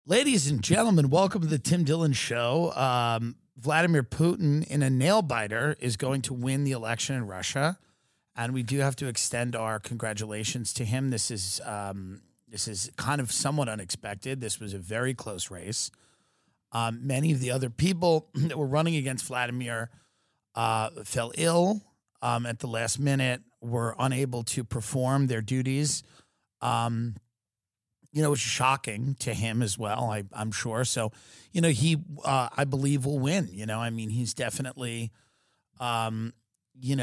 Ladies and gentlemen, welcome to the Tim Dillon Show. Vladimir Putin, in a nail biter, is going to win the election in Russia, and we do have to extend our congratulations to him. This is kind of somewhat unexpected. This was a very close race. Many of the other people that were running against Vladimir fell ill at the last minute, were unable to perform their duties. It's shocking to him as well, I'm sure. So, he, I believe, will win. He's definitely, he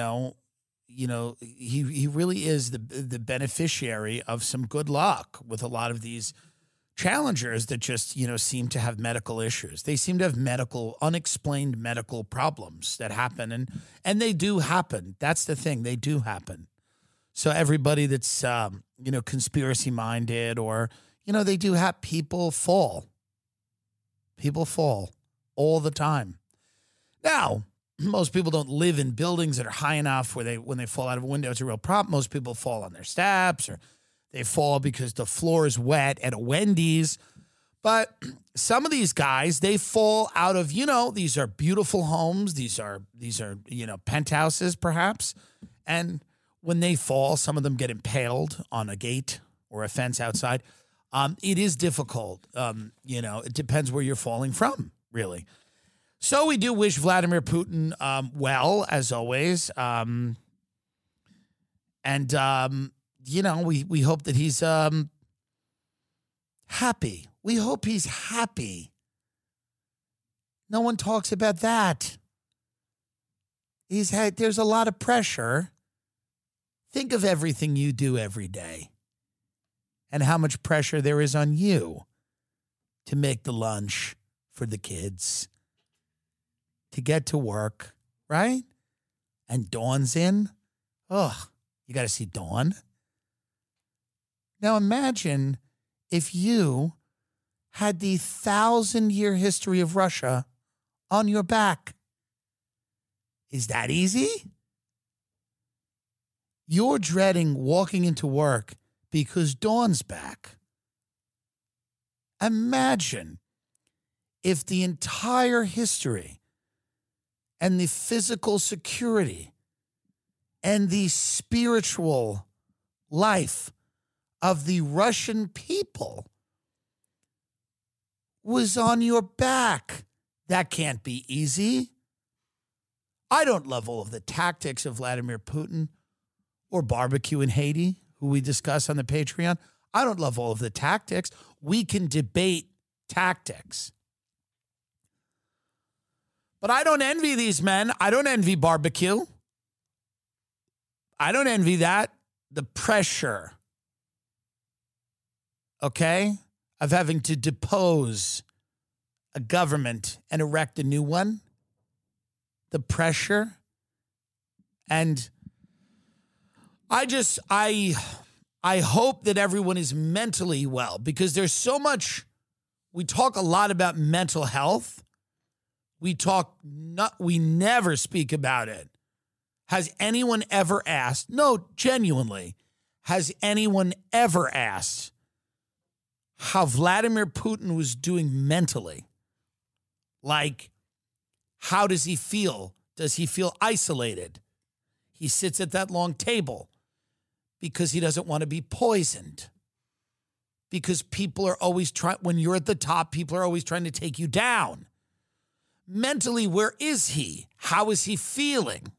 really is the beneficiary of some good luck with a lot of these challengers that just, seem to have medical issues. They seem to have unexplained medical problems that happen, and they do happen. That's the thing. They do happen. So everybody that's, conspiracy minded or, they do have people fall. People fall all the time. Now, most people don't live in buildings that are high enough where when they fall out of a window, it's a real problem. Most people fall on their steps or they fall because the floor is wet at a Wendy's. But some of these guys, they fall out of, these are beautiful homes. These are penthouses perhaps. And when they fall, some of them get impaled on a gate or a fence outside. It is difficult. It depends where you're falling from, really. So we do wish Vladimir Putin well, as always. We hope that he's happy. We hope he's happy. No one talks about that. There's a lot of pressure. Think of everything you do every day and how much pressure there is on you to make the lunch for the kids, to get to work, right? And Dawn's in. Oh, you got to see Dawn. Now imagine if you had the 1,000-year history of Russia on your back. Is that easy? You're dreading walking into work because Dawn's back. Imagine if the entire history and the physical security and the spiritual life of the Russian people was on your back. That can't be easy. I don't love all of the tactics of Vladimir Putin or barbecue in Haiti, who we discuss on the Patreon. I don't love all of the tactics. We can debate tactics. But I don't envy these men. I don't envy barbecue. I don't envy that. The pressure, okay, of having to depose a government and erect a new one. The pressure. And I hope that everyone is mentally well, because there's so much. We talk a lot about mental health. We never speak about it. Has anyone ever asked? No, genuinely. Has anyone ever asked how Vladimir Putin was doing mentally? Like, how does he feel? Does he feel isolated? He sits at that long table because he doesn't want to be poisoned. Because people are always when you're at the top, people are always trying to take you down. Mentally, where is he? How is he feeling?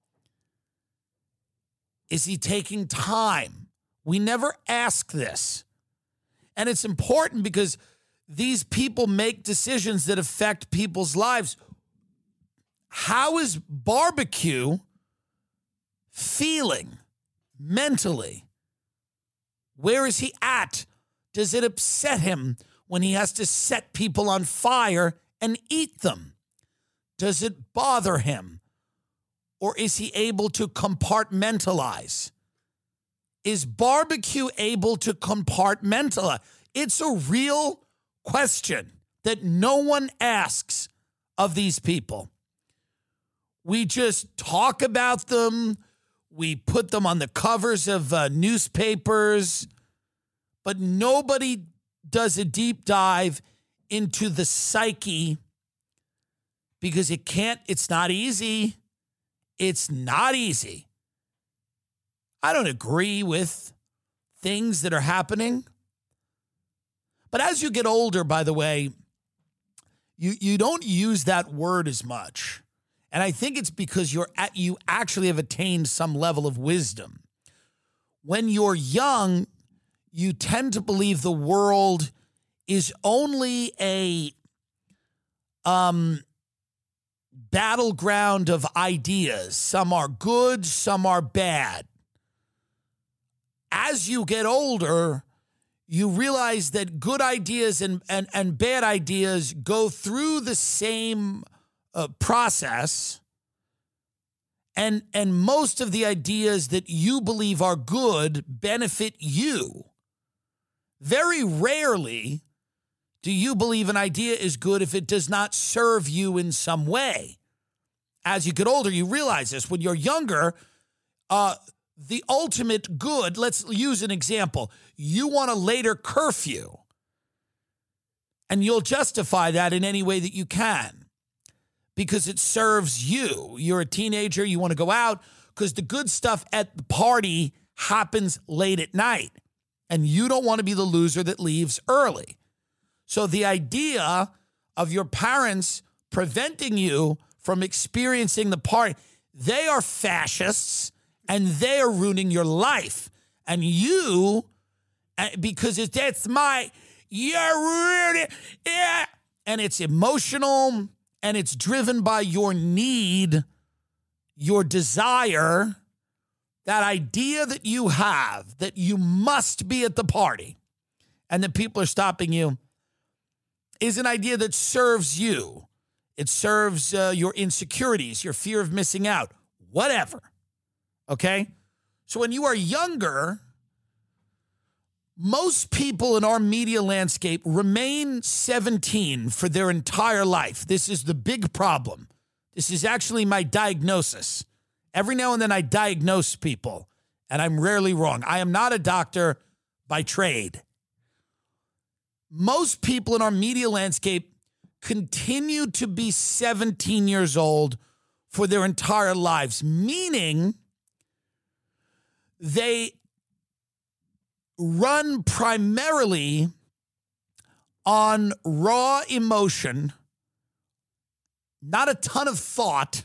Is he taking time? We never ask this. And it's important because these people make decisions that affect people's lives. How is barbecue feeling mentally? Where is he at? Does it upset him when he has to set people on fire and eat them? Does it bother him? Or is he able to compartmentalize? Is barbecue able to compartmentalize? It's a real question that no one asks of these people. We just talk about them. We put them on the covers of newspapers, but nobody does a deep dive into the psyche because it's not easy. It's not easy. I don't agree with things that are happening. But as you get older, by the way, you don't use that word as much. And I think it's because you actually have attained some level of wisdom. When you're young, you tend to believe the world is only a battleground of ideas. Some are good, some are bad. As you get older, you realize that good ideas and bad ideas go through the same process. And most of the ideas that you believe are good benefit you. Very rarely do you believe an idea is good if it does not serve you in some way. As you get older, you realize this. When you're younger, the ultimate good, let's use an example. You want a later curfew, and you'll justify that in any way that you can because it serves you. You're a teenager, you want to go out because the good stuff at the party happens late at night, and you don't want to be the loser that leaves early. So the idea of your parents preventing you from experiencing the party, they are fascists, and they are ruining your life. And you, because that's you're ruining, yeah. And it's emotional, and it's driven by your need, your desire, that idea that you have, that you must be at the party, and that people are stopping you, is an idea that serves you. It serves your insecurities, your fear of missing out, whatever. Okay? So when you are younger, most people in our media landscape remain 17 for their entire life. This is the big problem. This is actually my diagnosis. Every now and then I diagnose people, and I'm rarely wrong. I am not a doctor by trade. Most people in our media landscape continue to be 17 years old for their entire lives, meaning they run primarily on raw emotion, not a ton of thought.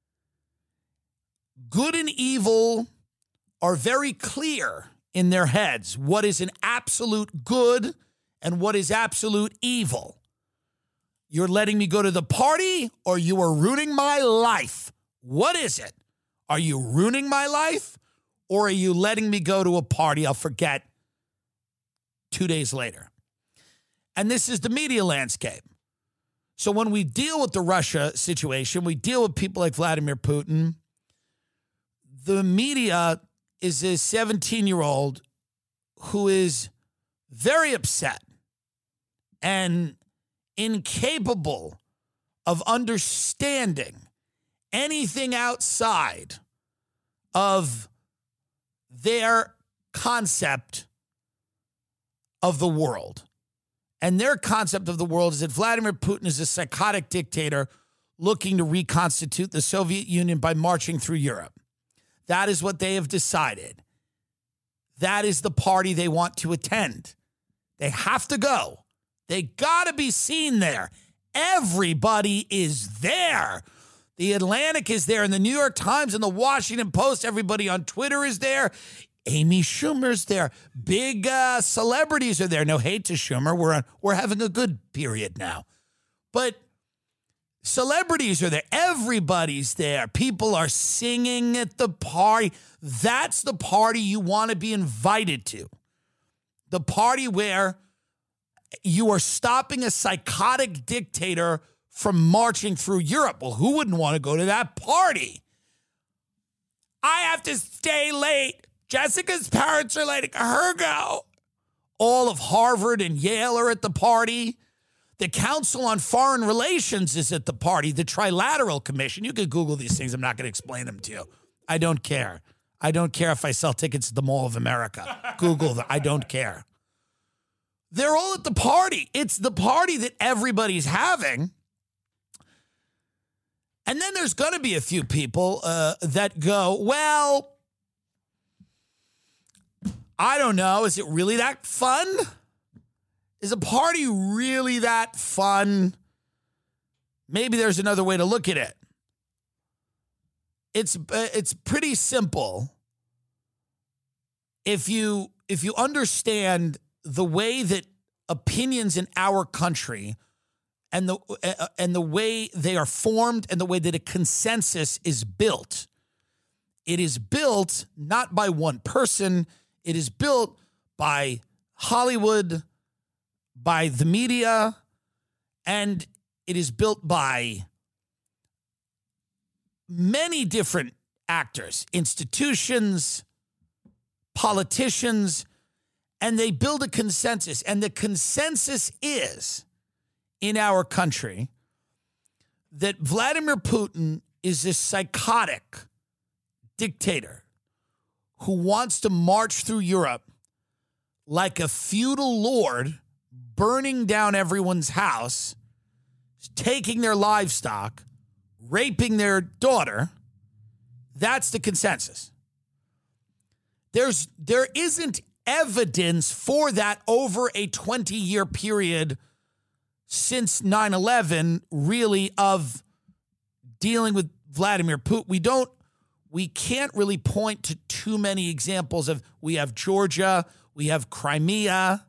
Good and evil are very clear in their heads. What is an absolute good and what is absolute evil? You're letting me go to the party, or you are ruining my life. What is it? Are you ruining my life, or are you letting me go to a party I'll forget 2 days later? And this is the media landscape. So when we deal with the Russia situation, we deal with people like Vladimir Putin. The media is a 17-year-old who is very upset and incapable of understanding anything outside of their concept of the world. And their concept of the world is that Vladimir Putin is a psychotic dictator looking to reconstitute the Soviet Union by marching through Europe. That is what they have decided. That is the party they want to attend. They have to go. They got to be seen there. Everybody is there. The Atlantic is there, and the New York Times and the Washington Post. Everybody on Twitter is there. Amy Schumer's there. Big celebrities are there. No hate to Schumer. We're having a good period now. But celebrities are there. Everybody's there. People are singing at the party. That's the party you want to be invited to. The party where you are stopping a psychotic dictator from marching through Europe. Well, who wouldn't want to go to that party? I have to stay late. Jessica's parents are letting her go. All of Harvard and Yale are at the party. The Council on Foreign Relations is at the party. The Trilateral Commission. You can Google these things. I'm not going to explain them to you. I don't care. I don't care if I sell tickets at the Mall of America. Google them. I don't care. They're all at the party. It's the party that everybody's having. And then there's going to be a few people that go, well, I don't know. Is it really that fun? Is a party really that fun? Maybe there's another way to look at it. It's pretty simple. If you understand the way that opinions in our country and the way they are formed and the way that a consensus is built, it is built not by one person. It is built by Hollywood, by the media, and it is built by many different actors, institutions, politicians, and they build a consensus. And the consensus is, in our country, that Vladimir Putin is this psychotic dictator who wants to march through Europe like a feudal lord, burning down everyone's house, taking their livestock, raping their daughter. That's the consensus. There isn't evidence for that over a 20-year period since 9/11, really, of dealing with Vladimir Putin. We can't really point to too many examples of, we have Georgia, we have Crimea,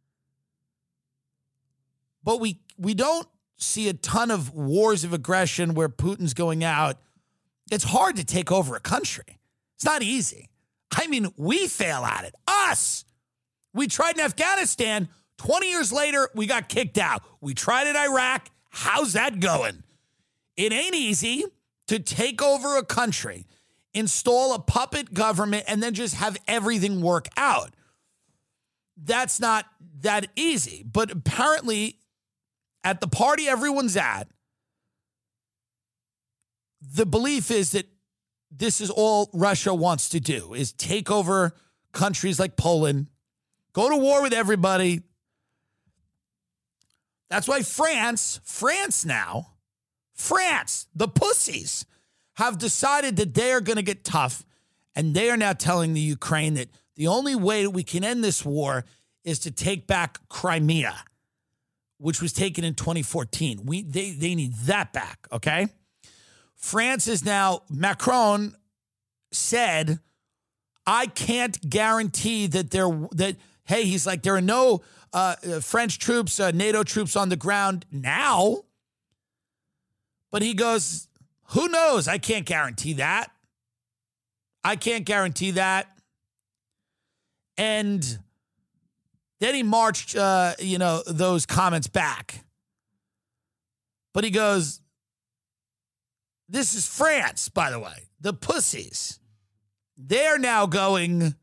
but we don't see a ton of wars of aggression where Putin's going out. It's hard to take over a country. It's not easy. I mean, we fail at it. Us. We tried in Afghanistan. 20 years later, we got kicked out. We tried in Iraq. How's that going? It ain't easy to take over a country, install a puppet government, and then just have everything work out. That's not that easy. But apparently, at the party everyone's at, the belief is that this is all Russia wants to do, is take over countries like Poland, go to war with everybody. That's why France, the pussies, have decided that they are going to get tough, and they are now telling the Ukraine that the only way that we can end this war is to take back Crimea, which was taken in 2014. They need that back, okay? France is now, Macron said, I can't guarantee that he's like, there are no French troops, NATO troops on the ground now. But he goes, who knows? I can't guarantee that. And then he marched, those comments back. But he goes, this is France, by the way. The pussies. They're now going,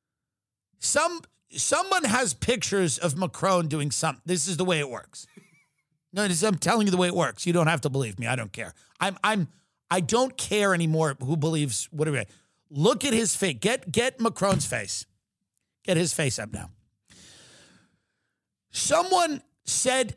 someone has pictures of Macron doing something. This is the way it works. No, I'm telling you the way it works. You don't have to believe me. I don't care. I don't care anymore who believes whatever. Look at his face. Get Macron's face. Get his face up now. Someone said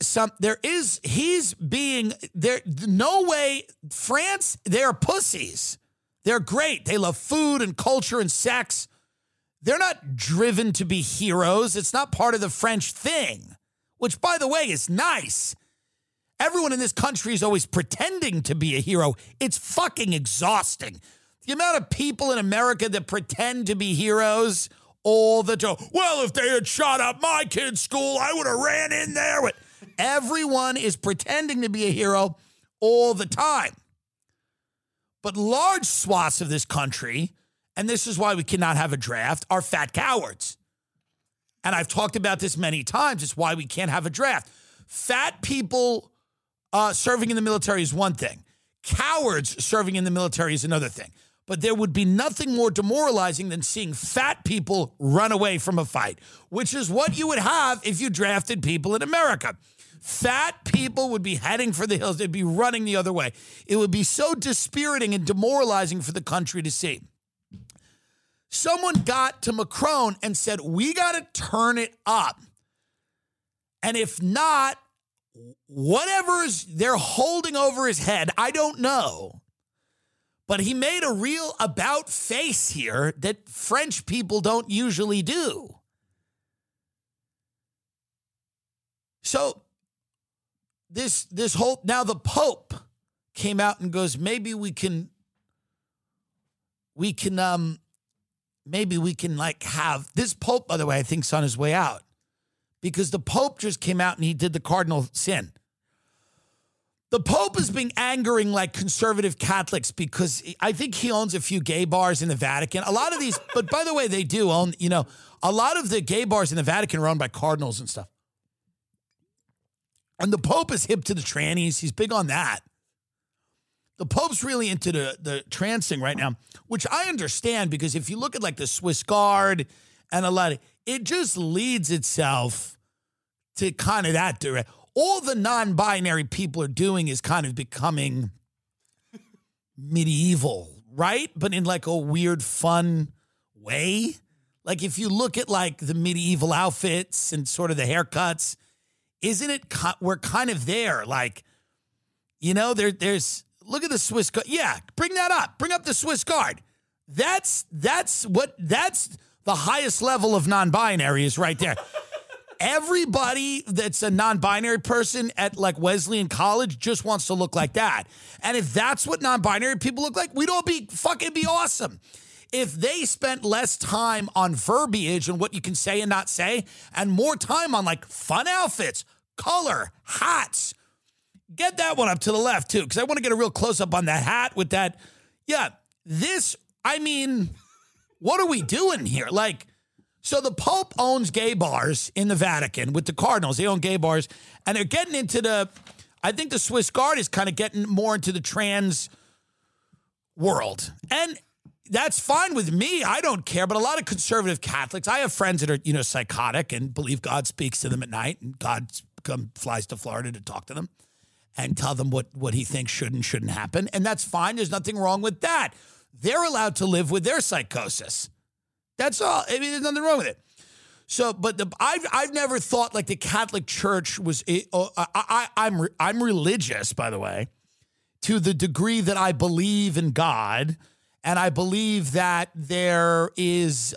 no way, France, they're pussies. They're great. They love food and culture and sex. They're not driven to be heroes. It's not part of the French thing, which, by the way, is nice. Everyone in this country is always pretending to be a hero. It's fucking exhausting. The amount of people in America that pretend to be heroes all the time. Well, if they had shot up my kid's school, I would have ran in there. Everyone is pretending to be a hero all the time. But large swaths of this country, and this is why we cannot have a draft, are fat cowards. And I've talked about this many times. It's why we can't have a draft. Fat people serving in the military is one thing. Cowards serving in the military is another thing. But there would be nothing more demoralizing than seeing fat people run away from a fight, which is what you would have if you drafted people in America. Fat people would be heading for the hills. They'd be running the other way. It would be so dispiriting and demoralizing for the country to see. Someone got to Macron and said, we got to turn it up. And if not, whatever's they're holding over his head, I don't know. But he made a real about face here that French people don't usually do. So this whole, now the Pope came out and goes, maybe we can like have this Pope, by the way, I think is on his way out, because the Pope just came out and he did the cardinal sin. The Pope is being angering like conservative Catholics because I think he owns a few gay bars in the Vatican. A lot of these, but by the way, they do own, a lot of the gay bars in the Vatican are owned by cardinals and stuff. And the Pope is hip to the trannies. He's big on that. The Pope's really into the trans thing right now, which I understand, because if you look at like the Swiss Guard and a lot of, it just leads itself to kind of that direct. All the non-binary people are doing is kind of becoming medieval, right? But in like a weird, fun way. Like if you look at like the medieval outfits and sort of the haircuts, isn't it, we're kind of there. Like, there's, look at the Swiss Guard. Yeah, bring that up. Bring up the Swiss Guard. That's the highest level of non-binary is right there. Everybody that's a non-binary person at like Wesleyan College just wants to look like that. And if that's what non-binary people look like, we'd all be awesome. If they spent less time on verbiage and what you can say and not say, and more time on like fun outfits, color, hats. Get that one up to the left too, because I want to get a real close-up on that hat with that. Yeah, what are we doing here? Like, so the Pope owns gay bars in the Vatican with the cardinals. They own gay bars, and they're getting into I think the Swiss Guard is kind of getting more into the trans world. And that's fine with me. I don't care. But a lot of conservative Catholics, I have friends that are, psychotic and believe God speaks to them at night, and God flies to Florida to talk to them and tell them what he thinks should and shouldn't happen. And that's fine. There's nothing wrong with that. They're allowed to live with their psychosis. That's all. I mean, there's nothing wrong with it. So, but I've never thought like the Catholic Church was. I'm religious, by the way, to the degree that I believe in God, and I believe that there is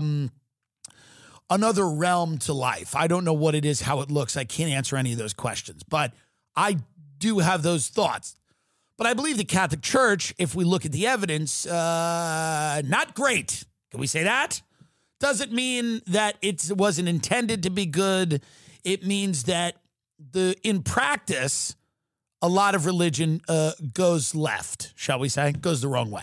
another realm to life. I don't know what it is, how it looks. I can't answer any of those questions, but I do have those thoughts. But I believe the Catholic Church, if we look at the evidence, not great. Can we say that? Doesn't mean that it wasn't intended to be good. It means that in practice, a lot of religion goes left, shall we say, goes the wrong way.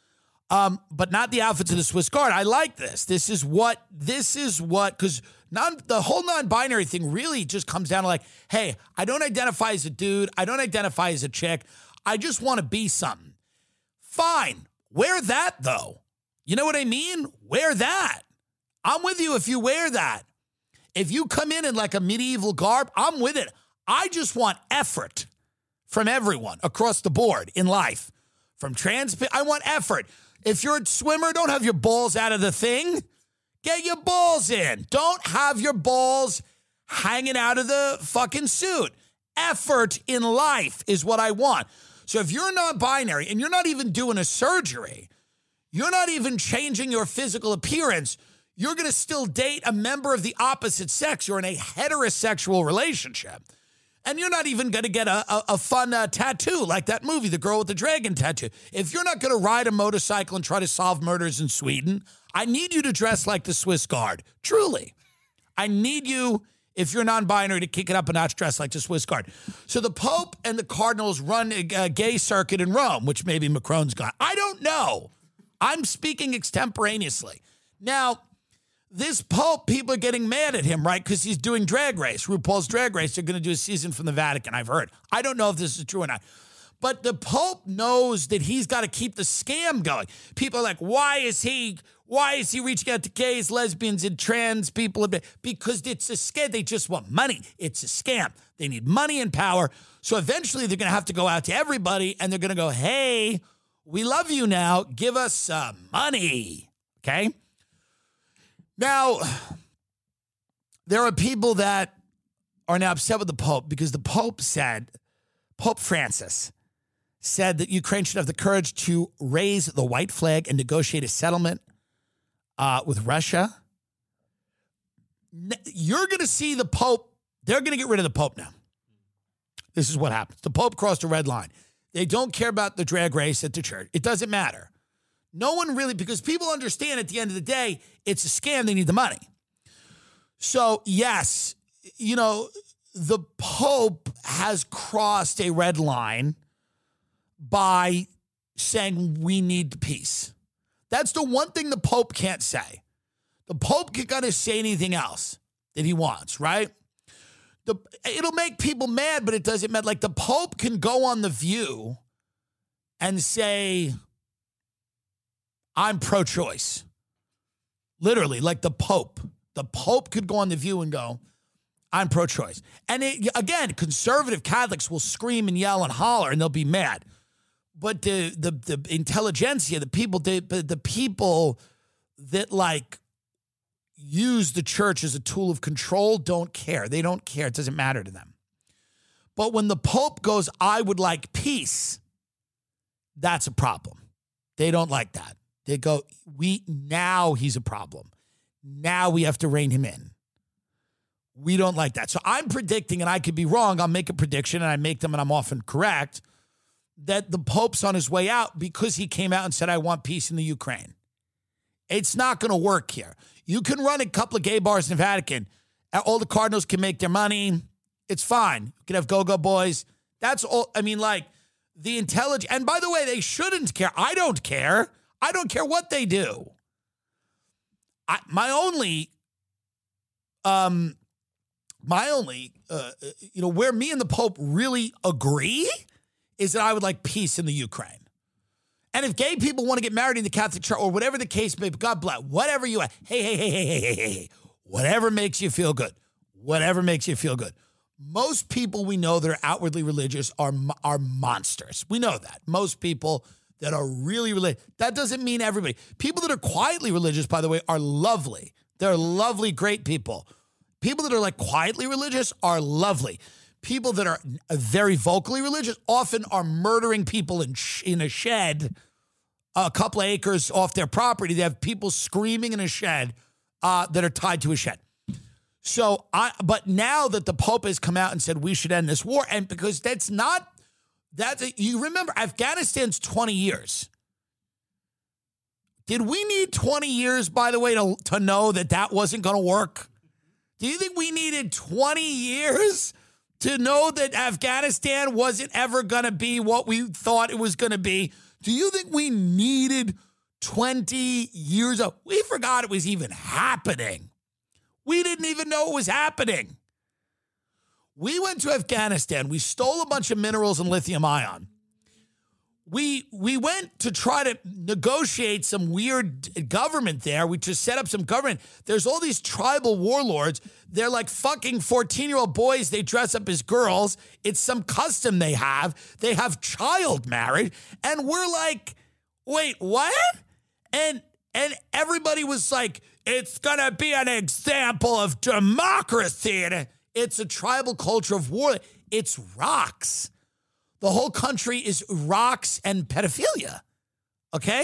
But not the outfits of the Swiss Guard. I like this. This is what, because the whole non-binary thing really just comes down to like, hey, I don't identify as a dude. I don't identify as a chick. I just want to be something. Fine. Wear that, though. You know what I mean? Wear that. I'm with you if you wear that. If you come in like a medieval garb, I'm with it. I just want effort from everyone across the board in life. From I want effort. If you're a swimmer, don't have your balls out of the thing. Get your balls in. Don't have your balls hanging out of the fucking suit. Effort in life is what I want. So if you're non-binary and you're not even doing a surgery, you're not even changing your physical appearance, you're going to still date a member of the opposite sex. You're in a heterosexual relationship. And you're not even going to get a fun tattoo like that movie, The Girl with the Dragon Tattoo. If you're not going to ride a motorcycle and try to solve murders in Sweden, I need you to dress like the Swiss Guard. Truly. I need you, if you're non-binary, to kick it up a notch, dress like the Swiss Guard. So the Pope and the Cardinals run a gay circuit in Rome, which maybe Macron's got. I don't know. I'm speaking extemporaneously. Now, this Pope, people are getting mad at him, right? Because he's doing Drag Race. RuPaul's Drag Race. They're going to do a season from the Vatican, I've heard. I don't know if this is true or not. But the Pope knows that he's got to keep the scam going. People are like, why is he reaching out to gays, lesbians, and trans people? Because it's a scam. They just want money. It's a scam. They need money and power. So eventually they're going to have to go out to everybody, and they're going to go, hey, we love you now. Give us some money. Okay? Now, there are people that are now upset with the Pope because the Pope Francis said that Ukraine should have the courage to raise the white flag and negotiate a settlement with Russia. You're going to see the Pope. They're going to get rid of the Pope now. This is what happens. The Pope crossed a red line. They don't care about the drag race at the church. It doesn't matter. No one really, because people understand at the end of the day, it's a scam. They need the money. So, yes, the Pope has crossed a red line by saying we need peace. That's the one thing the Pope can't say. The Pope can kind of say anything else that he wants, right? It'll make people mad, but it doesn't matter. Like the Pope can go on The View and say, I'm pro-choice. Literally, like the Pope. The Pope could go on The View and go, I'm pro-choice. And again, conservative Catholics will scream and yell and holler and they'll be mad. But the intelligentsia, the people that like use the church as a tool of control don't care. They don't care. It doesn't matter to them. But when the Pope goes, I would like peace, that's a problem. They don't like that. They go, now he's a problem. Now we have to rein him in. We don't like that. So I'm predicting, and I could be wrong, I'll make a prediction, and I make them, and I'm often correct, that the Pope's on his way out because he came out and said, I want peace in the Ukraine. It's not going to work here. You can run a couple of gay bars in the Vatican. All the cardinals can make their money. It's fine. You can have go-go boys. That's all. I mean, like, the intelligence. And by the way, they shouldn't care. I don't care. I don't care what they do. My only, where me and the Pope really agree is that I would like peace in the Ukraine. And if gay people want to get married in the Catholic Church or whatever the case may be, God bless, whatever you have, hey, whatever makes you feel good, whatever makes you feel good. Most people we know that are outwardly religious are monsters. We know that. Most people that are really religious, that doesn't mean everybody. People that are quietly religious, by the way, are lovely. They're lovely, great people. People that are like quietly religious are lovely. People that are very vocally religious often are murdering people in a shed, a couple of acres off their property. They have people screaming in a shed that are tied to a shed. So, but now that the Pope has come out and said we should end this war, and because you remember Afghanistan's 20 years. Did we need 20 years, by the way, to know that wasn't going to work? Do you think we needed 20 years to know that Afghanistan wasn't ever going to be what we thought it was going to be? Do you think we needed 20 years? We forgot it was even happening. We didn't even know it was happening. We went to Afghanistan. We stole a bunch of minerals and lithium ion. We went to try to negotiate some weird government there. We just set up some government. There's all these tribal warlords. They're like fucking 14-year-old boys. They dress up as girls. It's some custom they have. They have child marriage. And we're like, wait, what? And everybody was like, it's going to be an example of democracy. And it's a tribal culture of war. It's rocks. The whole country is rocks and pedophilia, okay?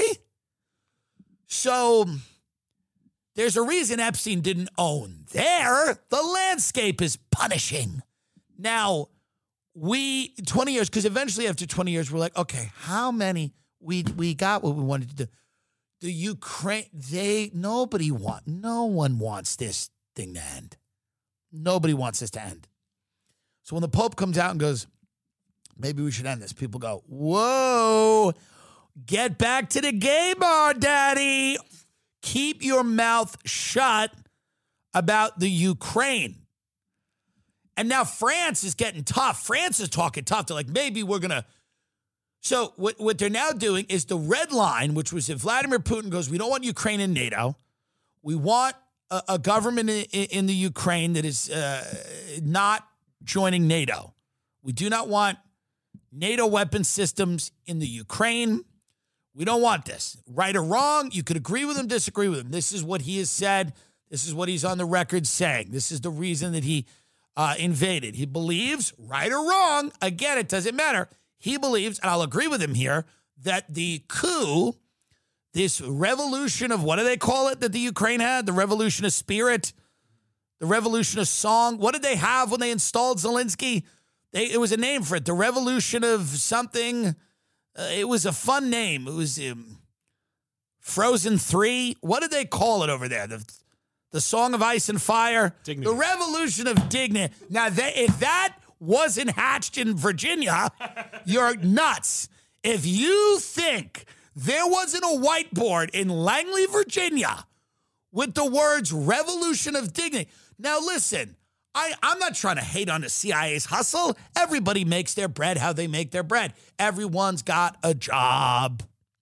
So there's a reason Epstein didn't own there. The landscape is punishing. Now, 20 years, because eventually after 20 years, we're like, okay, how many, we got what we wanted to do. The Ukraine, no one wants this thing to end. Nobody wants this to end. So when the Pope comes out and goes, maybe we should end this, people go, whoa, get back to the gay bar, daddy. Keep your mouth shut about the Ukraine. And now France is getting tough. France is talking tough. They're like, maybe we're going to. So what they're now doing is the red line, which was if Vladimir Putin goes, we don't want Ukraine in NATO. We want a government in the Ukraine that is not joining NATO. We do not want NATO weapon systems in the Ukraine. We don't want this. Right or wrong, you could agree with him, disagree with him. This is what he has said. This is what he's on the record saying. This is the reason that he invaded. He believes, right or wrong, again, it doesn't matter. He believes, and I'll agree with him here, that the coup, this revolution of, what do they call it that the Ukraine had? The revolution of spirit, the revolution of song. What did they have when they installed Zelensky? It was a name for it. The revolution of something. It was a fun name. It was Frozen 3. What did they call it over there? The Song of Ice and Fire. Dignity. The revolution of dignity. Now, if that wasn't hatched in Virginia, you're nuts. If you think there wasn't a whiteboard in Langley, Virginia with the words revolution of dignity. Now, listen, I'm not trying to hate on the CIA's hustle. Everybody makes their bread how they make their bread. Everyone's got a job.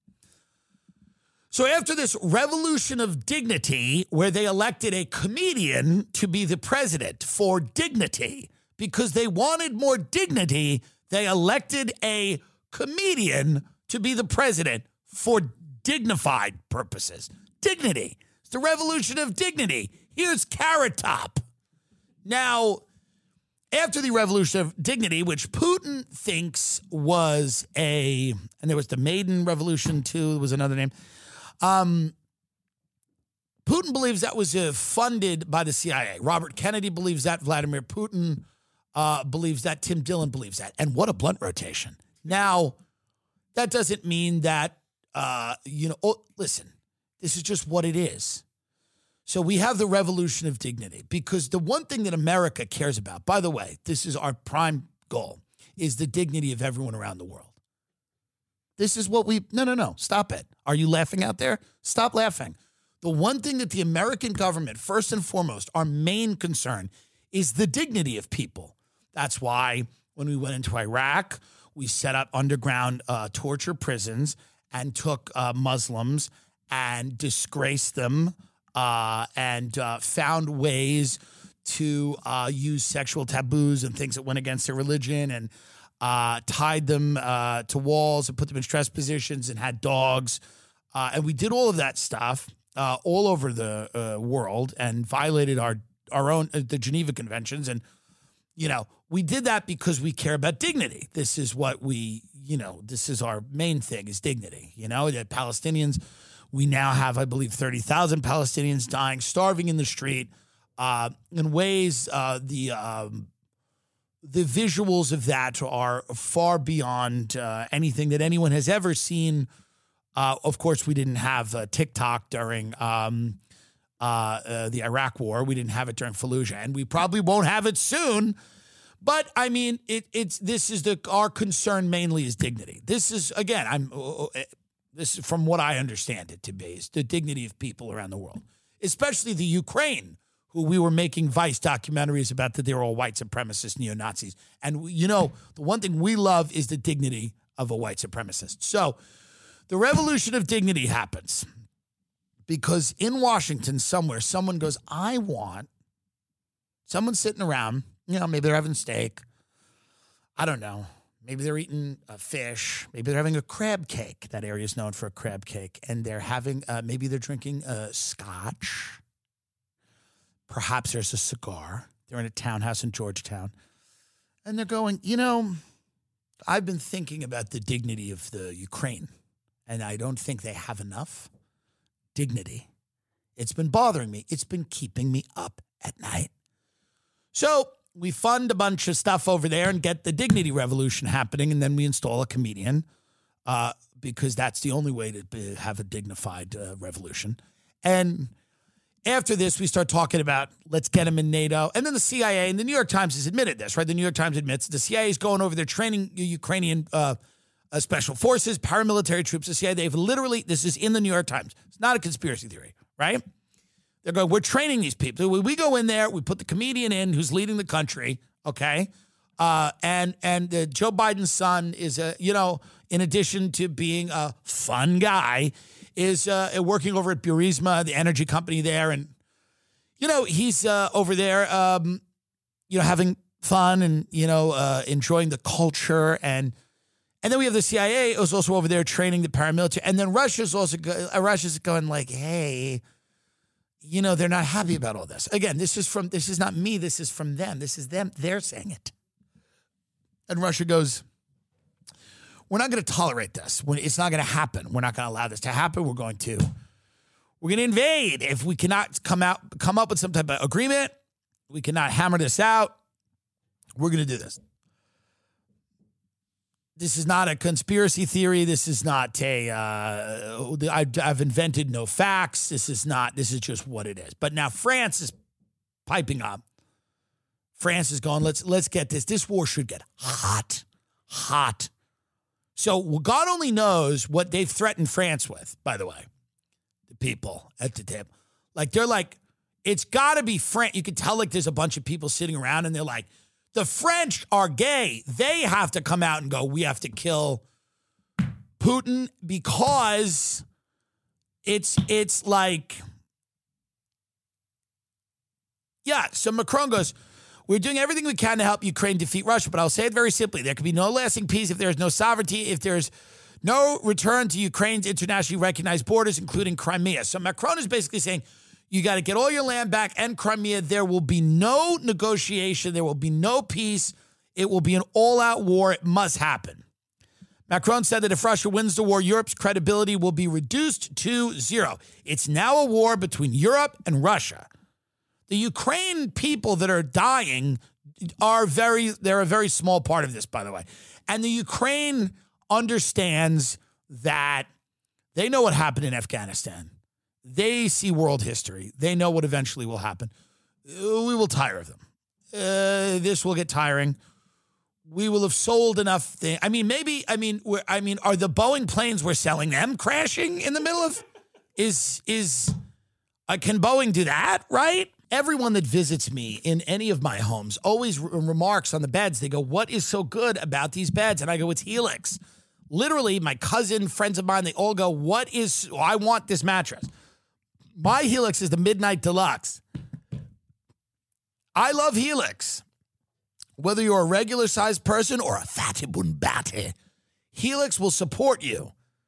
So after this revolution of dignity, where they elected a comedian to be the president for dignity, because they wanted more dignity, they elected a comedian to be the president for dignified purposes. Dignity. It's the revolution of dignity. Here's Carrot Top. Now, after the revolution of dignity, which Putin thinks was and there was the Maiden Revolution too, there was another name. Putin believes that was funded by the CIA. Robert Kennedy believes that. Vladimir Putin believes that. Tim Dillon believes that. And what a blunt rotation. Now, that doesn't mean that, listen, this is just what it is. So we have the revolution of dignity, because the one thing that America cares about, by the way, this is our prime goal, is the dignity of everyone around the world. This is what no, stop it. Are you laughing out there? Stop laughing. The one thing that the American government, first and foremost, our main concern is the dignity of people. That's why when we went into Iraq, we set up underground torture prisons and took Muslims and disgraced them and found ways to use sexual taboos and things that went against their religion, and tied them to walls and put them in stress positions and had dogs. And we did all of that stuff all over the world and violated our own, the Geneva Conventions. And, we did that because we care about dignity. This is what this is our main thing, is dignity. The Palestinians, we now have, I believe, 30,000 Palestinians dying, starving in the street, in ways the visuals of that are far beyond anything that anyone has ever seen. Of course, we didn't have TikTok during the Iraq War. We didn't have it during Fallujah, and we probably won't have it soon. But I mean, our concern mainly is dignity. This is, again, this is from what I understand it to be, is the dignity of people around the world, especially the Ukraine, who we were making Vice documentaries about, that they were all white supremacist neo-Nazis. And, the one thing we love is the dignity of a white supremacist. So the revolution of dignity happens because in Washington somewhere, someone goes, I want, someone sitting around, maybe they're having steak. I don't know. Maybe they're eating fish. Maybe they're having a crab cake. That area is known for a crab cake. And they're having, maybe they're drinking scotch. Perhaps there's a cigar. They're in a townhouse in Georgetown. And they're going, I've been thinking about the dignity of the Ukraine, and I don't think they have enough dignity. It's been bothering me. It's been keeping me up at night. So we fund a bunch of stuff over there and get the dignity revolution happening, and then we install a comedian because that's the only way to have a dignified revolution. And after this, we start talking about, let's get him in NATO. And then the CIA, and the New York Times has admitted this, right? The New York Times admits the CIA is going over there training Ukrainian special forces, paramilitary troops. The CIA, they've literally, this is in the New York Times. It's not a conspiracy theory, right? They're going, we're training these people. So we go in there, we put the comedian in who's leading the country, okay? And Joe Biden's son is, in addition to being a fun guy, is working over at Burisma, the energy company there. And, he's over there, having fun and, enjoying the culture. And then we have the CIA who's also over there training the paramilitary. And then Russia's also, Russia's going like, hey, they're not happy about all this. Again, this is not me. This is from them. This is them. They're saying it. And Russia goes, we're not going to tolerate this. It's not going to happen. We're not going to allow this to happen. We're going to invade. If we cannot come up with some type of agreement, we cannot hammer this out. We're going to do this. This is not a conspiracy theory. This is not I've invented no facts. This is just what it is. But now France is piping up. France is going, let's get this. This war should get hot. So God only knows what they've threatened France with, by the way, the people at the table. Like, they're like, it's got to be France. You can tell, like, there's a bunch of people sitting around and they're like, the French are gay. They have to come out and go, we have to kill Putin, because it's like, yeah. So Macron goes, we're doing everything we can to help Ukraine defeat Russia, but I'll say it very simply. There can be no lasting peace if there's no sovereignty, if there's no return to Ukraine's internationally recognized borders, including Crimea. So Macron is basically saying, you got to get all your land back and Crimea. There will be no negotiation. There will be no peace. It will be an all-out war. It must happen. Macron said that if Russia wins the war, Europe's credibility will be reduced to zero. It's now a war between Europe and Russia. The Ukraine people that are dying they're a very small part of this, by the way. And the Ukraine understands that they know what happened in Afghanistan. They see world history. They know what eventually will happen. We will tire of them. This will get tiring. We will have sold enough things. Are the Boeing planes we're selling them crashing in the middle of? Can Boeing do that, right? Everyone that visits me in any of my homes always remarks on the beds. They go, what is so good about these beds? And I go, it's Helix. Literally, my cousin, friends of mine, they all go, I want this mattress. My Helix is the Midnight Deluxe. I love Helix. Whether you're a regular sized person or a fatty bumbati, Helix will support you.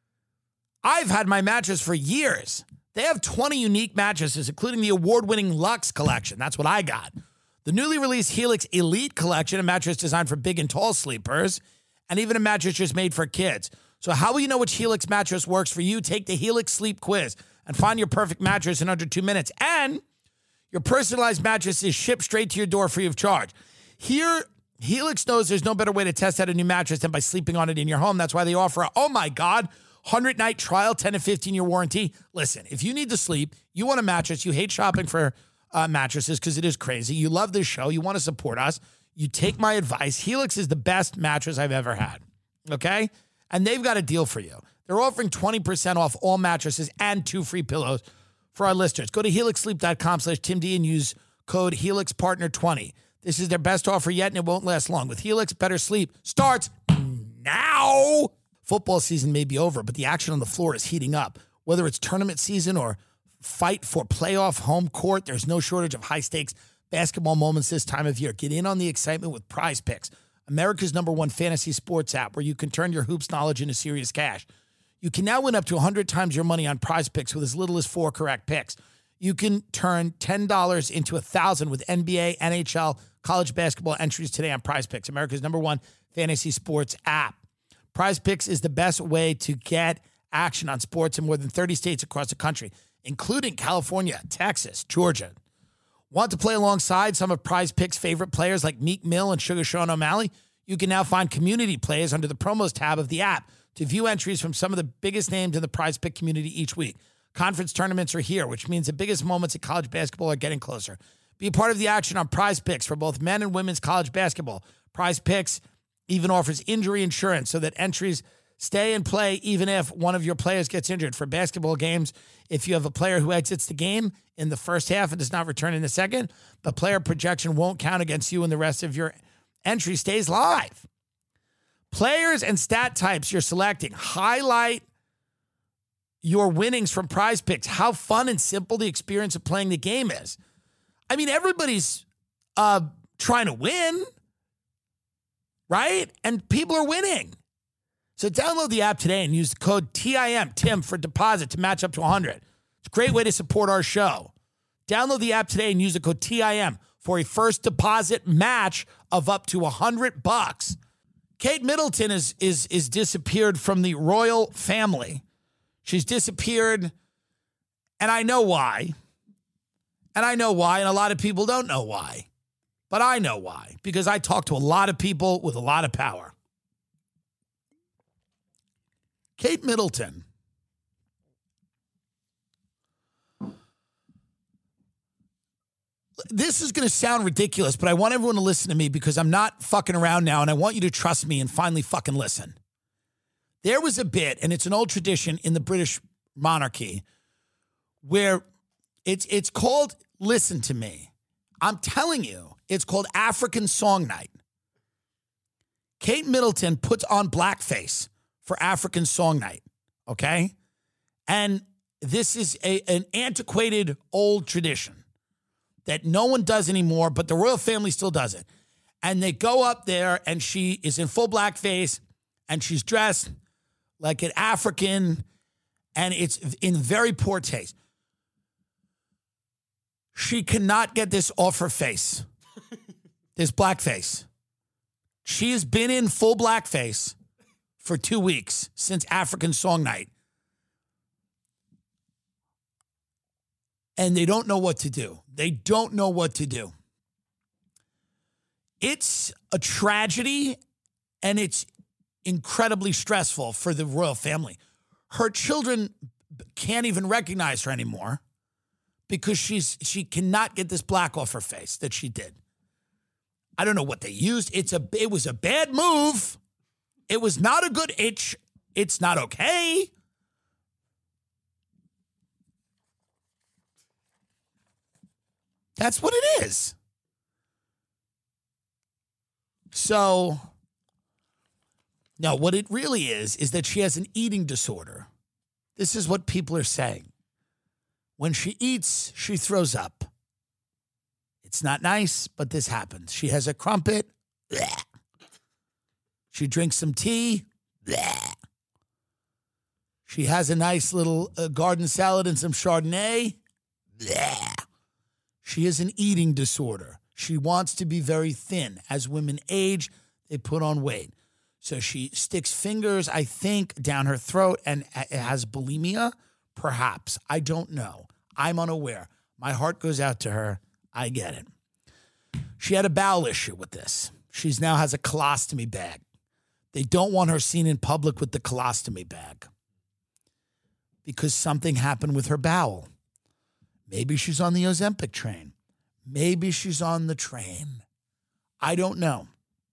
I've had my mattress for years. They have 20 unique mattresses, including the award-winning Luxe collection. That's what I got. The newly released Helix Elite collection, a mattress designed for big and tall sleepers, and even a mattress just made for kids. So how will you know which Helix mattress works for you? Take the Helix Sleep Quiz and find your perfect mattress in under 2 minutes. And your personalized mattress is shipped straight to your door free of charge. Here, Helix knows there's no better way to test out a new mattress than by sleeping on it in your home. That's why they offer a, 100-night trial, 10 to 15-year warranty. Listen, if you need to sleep, you want a mattress, you hate shopping for mattresses because it is crazy, you love this show, you want to support us, you take my advice. Helix is the best mattress I've ever had, okay? And they've got a deal for you. They're offering 20% off all mattresses and 2 free pillows for our listeners. Go to helixsleep.com/TimD and use code HelixPartner20. This is their best offer yet, and it won't last long. With Helix, better sleep starts now. Football season may be over, but the action on the floor is heating up. Whether it's tournament season or fight for playoff home court, there's no shortage of high-stakes basketball moments this time of year. Get in on the excitement with Prize Picks, America's #1 fantasy sports app, where you can turn your hoops knowledge into serious cash. You can now win up to 100 times your money on Prize Picks with as little as 4 correct picks. You can turn $10 into $1,000 with NBA, NHL, college basketball entries today on Prize Picks, America's #1 fantasy sports app. Prize Picks is the best way to get action on sports in more than 30 states across the country, including California, Texas, Georgia. Want to play alongside some of Prize Picks' favorite players like Meek Mill and Sugar Sean O'Malley? You can now find community plays under the promos tab of the app to view entries from some of the biggest names in the Prize Pick community each week. Conference tournaments are here, which means the biggest moments in college basketball are getting closer. Be a part of the action on Prize Picks for both men and women's college basketball. Prize Picks even offers injury insurance so that entries stay and play even if one of your players gets injured. For basketball games, if you have a player who exits the game in the first half and does not return in the second, the player projection won't count against you and the rest of your entry stays live. Players and stat types you're selecting highlight your winnings from Prize Picks, how fun and simple the experience of playing the game is. I mean, everybody's trying to win, right? And people are winning. So download the app today and use the code TIM for deposit to match up to 100. It's a great way to support our show. Download the app today and use the code TIM for a first deposit match of up to $100. Kate Middleton is disappeared from the royal family. She's disappeared, and I know why. And I know why, and a lot of people don't know why. But I know why, because I talk to a lot of people with a lot of power. Kate Middleton. This is going to sound ridiculous, but I want everyone to listen to me because I'm not fucking around now, and I want you to trust me and finally fucking listen. There was a bit, and it's an old tradition in the British monarchy, where it's called Listen to Me. I'm telling you, it's called African Song Night. Kate Middleton puts on blackface for African Song Night, okay? And this is an antiquated old tradition that no one does anymore, but the royal family still does it. And they go up there, and she is in full blackface, and she's dressed like an African, and it's in very poor taste. She cannot get this off her face, this blackface. She has been in full blackface for 2 weeks since African Song Night. And they don't know what to do. They don't know what to do. It's a tragedy, and it's incredibly stressful for the royal family. Her children can't even recognize her anymore because she cannot get this black off her face that she did. I don't know what they used. It was a bad move. It was not a good itch. It's not okay. That's what it is. So, no, what it really is that she has an eating disorder. This is what people are saying. When she eats, she throws up. It's not nice, but this happens. She has a crumpet. Bleh. She drinks some tea. Bleh. She has a nice little garden salad and some Chardonnay. Bleh. She has an eating disorder. She wants to be very thin. As women age, they put on weight. So she sticks fingers, I think, down her throat and has bulimia, perhaps. I don't know. I'm unaware. My heart goes out to her. I get it. She had a bowel issue with this. She now has a colostomy bag. They don't want her seen in public with the colostomy bag because something happened with her bowel. Maybe she's on the Ozempic train. Maybe she's on the train. I don't know.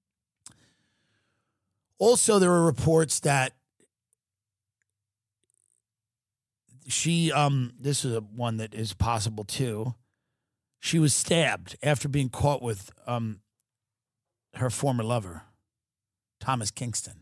Also, there are reports that she, this is one that is possible too. She was stabbed after being caught with her former lover, Thomas Kingston.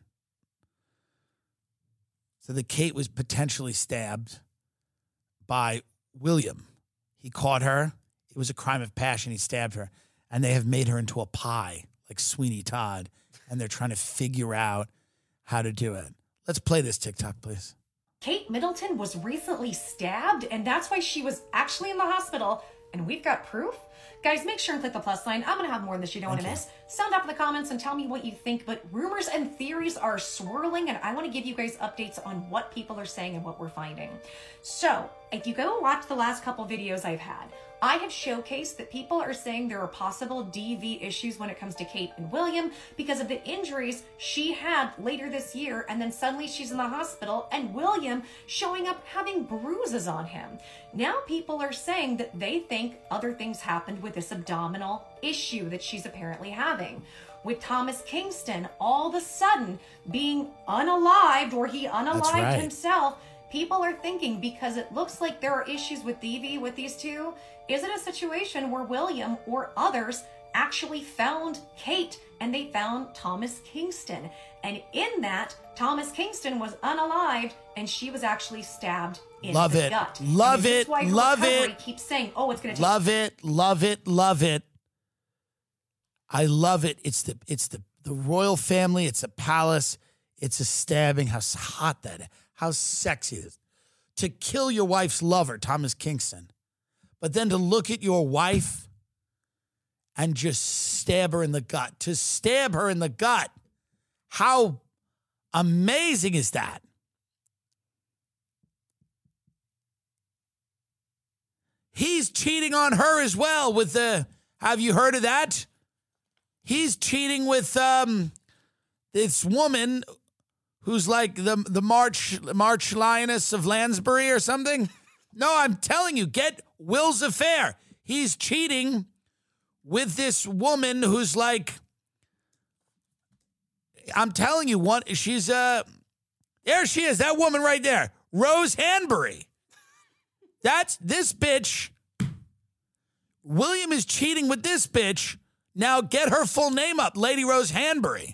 So that Kate was potentially stabbed by William. He caught her. It was a crime of passion. He stabbed her. And they have made her into a pie, like Sweeney Todd. And they're trying to figure out how to do it. Let's play this TikTok, please. Kate Middleton was recently stabbed, and that's why she was actually in the hospital. And we've got proof. Guys, make sure and click the plus sign. I'm going to have more in this you don't want to miss. Sound up in the comments and tell me what you think. But rumors and theories are swirling, and I want to give you guys updates on what people are saying and what we're finding. So, if you go watch the last couple videos I've had, I have showcased that people are saying there are possible DV issues when it comes to Kate and William because of the injuries she had later this year, and then suddenly she's in the hospital, and William showing up having bruises on him. Now people are saying that they think other things happened with this abdominal issue that she's apparently having. With Thomas Kingston all of a sudden being unalived, or he unalived himself, people are thinking, because it looks like there are issues with DV with these two, is it a situation where William or others actually found Kate and they found Thomas Kingston? And in that, Thomas Kingston was unalived and she was actually stabbed in the gut. Love it. Love it. Keeps saying, oh, it's going to take. Love it. Love it. Love it. I love it. It's the royal family. It's a palace. It's a stabbing. How hot that is. How sexy it is. To kill your wife's lover, Thomas Kingston. But then to look at your wife and just stab her in the gut, to stab her in the gut, how amazing is that? He's cheating on her as well with have you heard of that? He's cheating with this woman who's like the March Lioness of Lansbury or something. No, I'm telling you, get Will's affair. He's cheating with this woman who's like, I'm telling you, she's there she is, that woman right there, Rose Hanbury. That's this bitch. William is cheating with this bitch. Now get her full name up, Lady Rose Hanbury.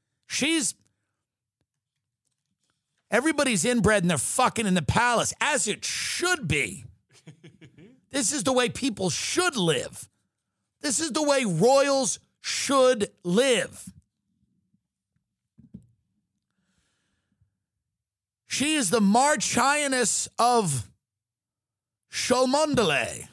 Everybody's inbred and they're fucking in the palace, as it should be. This is the way people should live. This is the way royals should live. She is the Marchioness of Cholmondeley.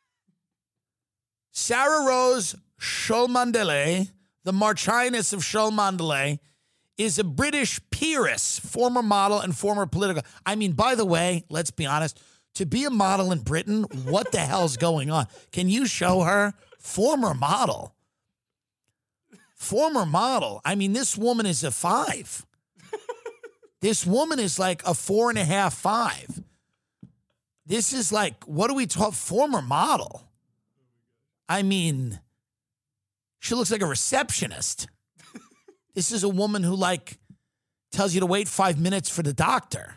Sarah Rose Cholmondeley, the Marchioness of Cholmondeley, is a British peeress, former model and former political. I mean, by the way, let's be honest, to be a model in Britain, what the hell's going on? Can you show her? Former model. Former model. I mean, this woman is a 5. This woman is like a 4.5, 5. This is like, what do we talk? Former model. I mean, she looks like a receptionist. This is a woman who like tells you to wait 5 minutes for the doctor.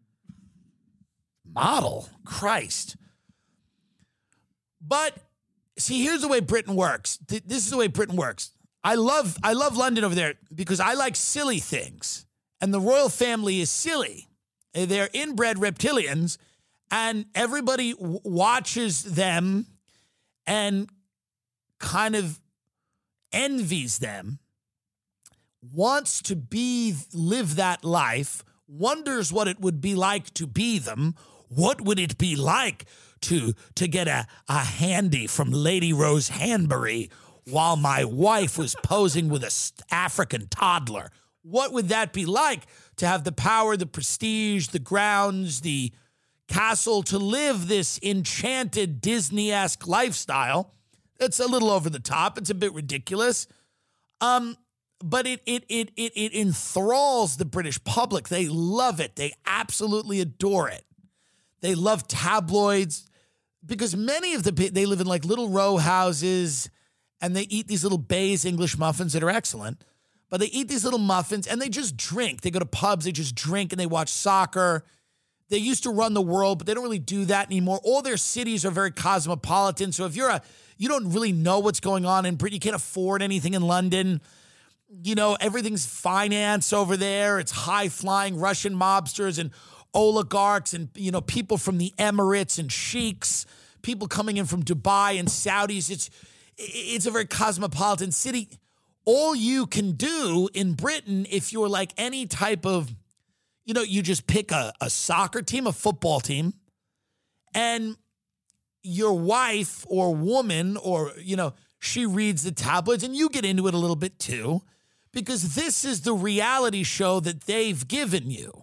Model, Christ. But see, here's the way Britain works. This is the way Britain works. I love London over there because I like silly things. And the royal family is silly. They're inbred reptilians, and everybody watches them and kind of envies them, wants to live that life, wonders what it would be like to be them. What would it be like to get a handy from Lady Rose Hanbury while my wife was posing with an African toddler? What would that be like to have the power, the prestige, the grounds, the castle, to live this enchanted Disney-esque lifestyle? It's a little over the top. It's a bit ridiculous. But it enthralls the British public. They love it. They absolutely adore it. They love tabloids because they live in like little row houses and they eat these little Bayes English muffins that are excellent. But they eat these little muffins and they just drink. They go to pubs, they just drink and they watch soccer. They used to run the world, but they don't really do that anymore. All their cities are very cosmopolitan. So if you don't really know what's going on in Britain, you can't afford anything in London. You know, everything's finance over there. It's high-flying Russian mobsters and oligarchs and, you know, people from the Emirates and sheiks, people coming in from Dubai and Saudis. It's a very cosmopolitan city. All you can do in Britain, if you're like any type of, you know, you just pick a soccer team, a football team, and your wife or woman or, you know, she reads the tabloids and you get into it a little bit too, because this is the reality show that they've given you.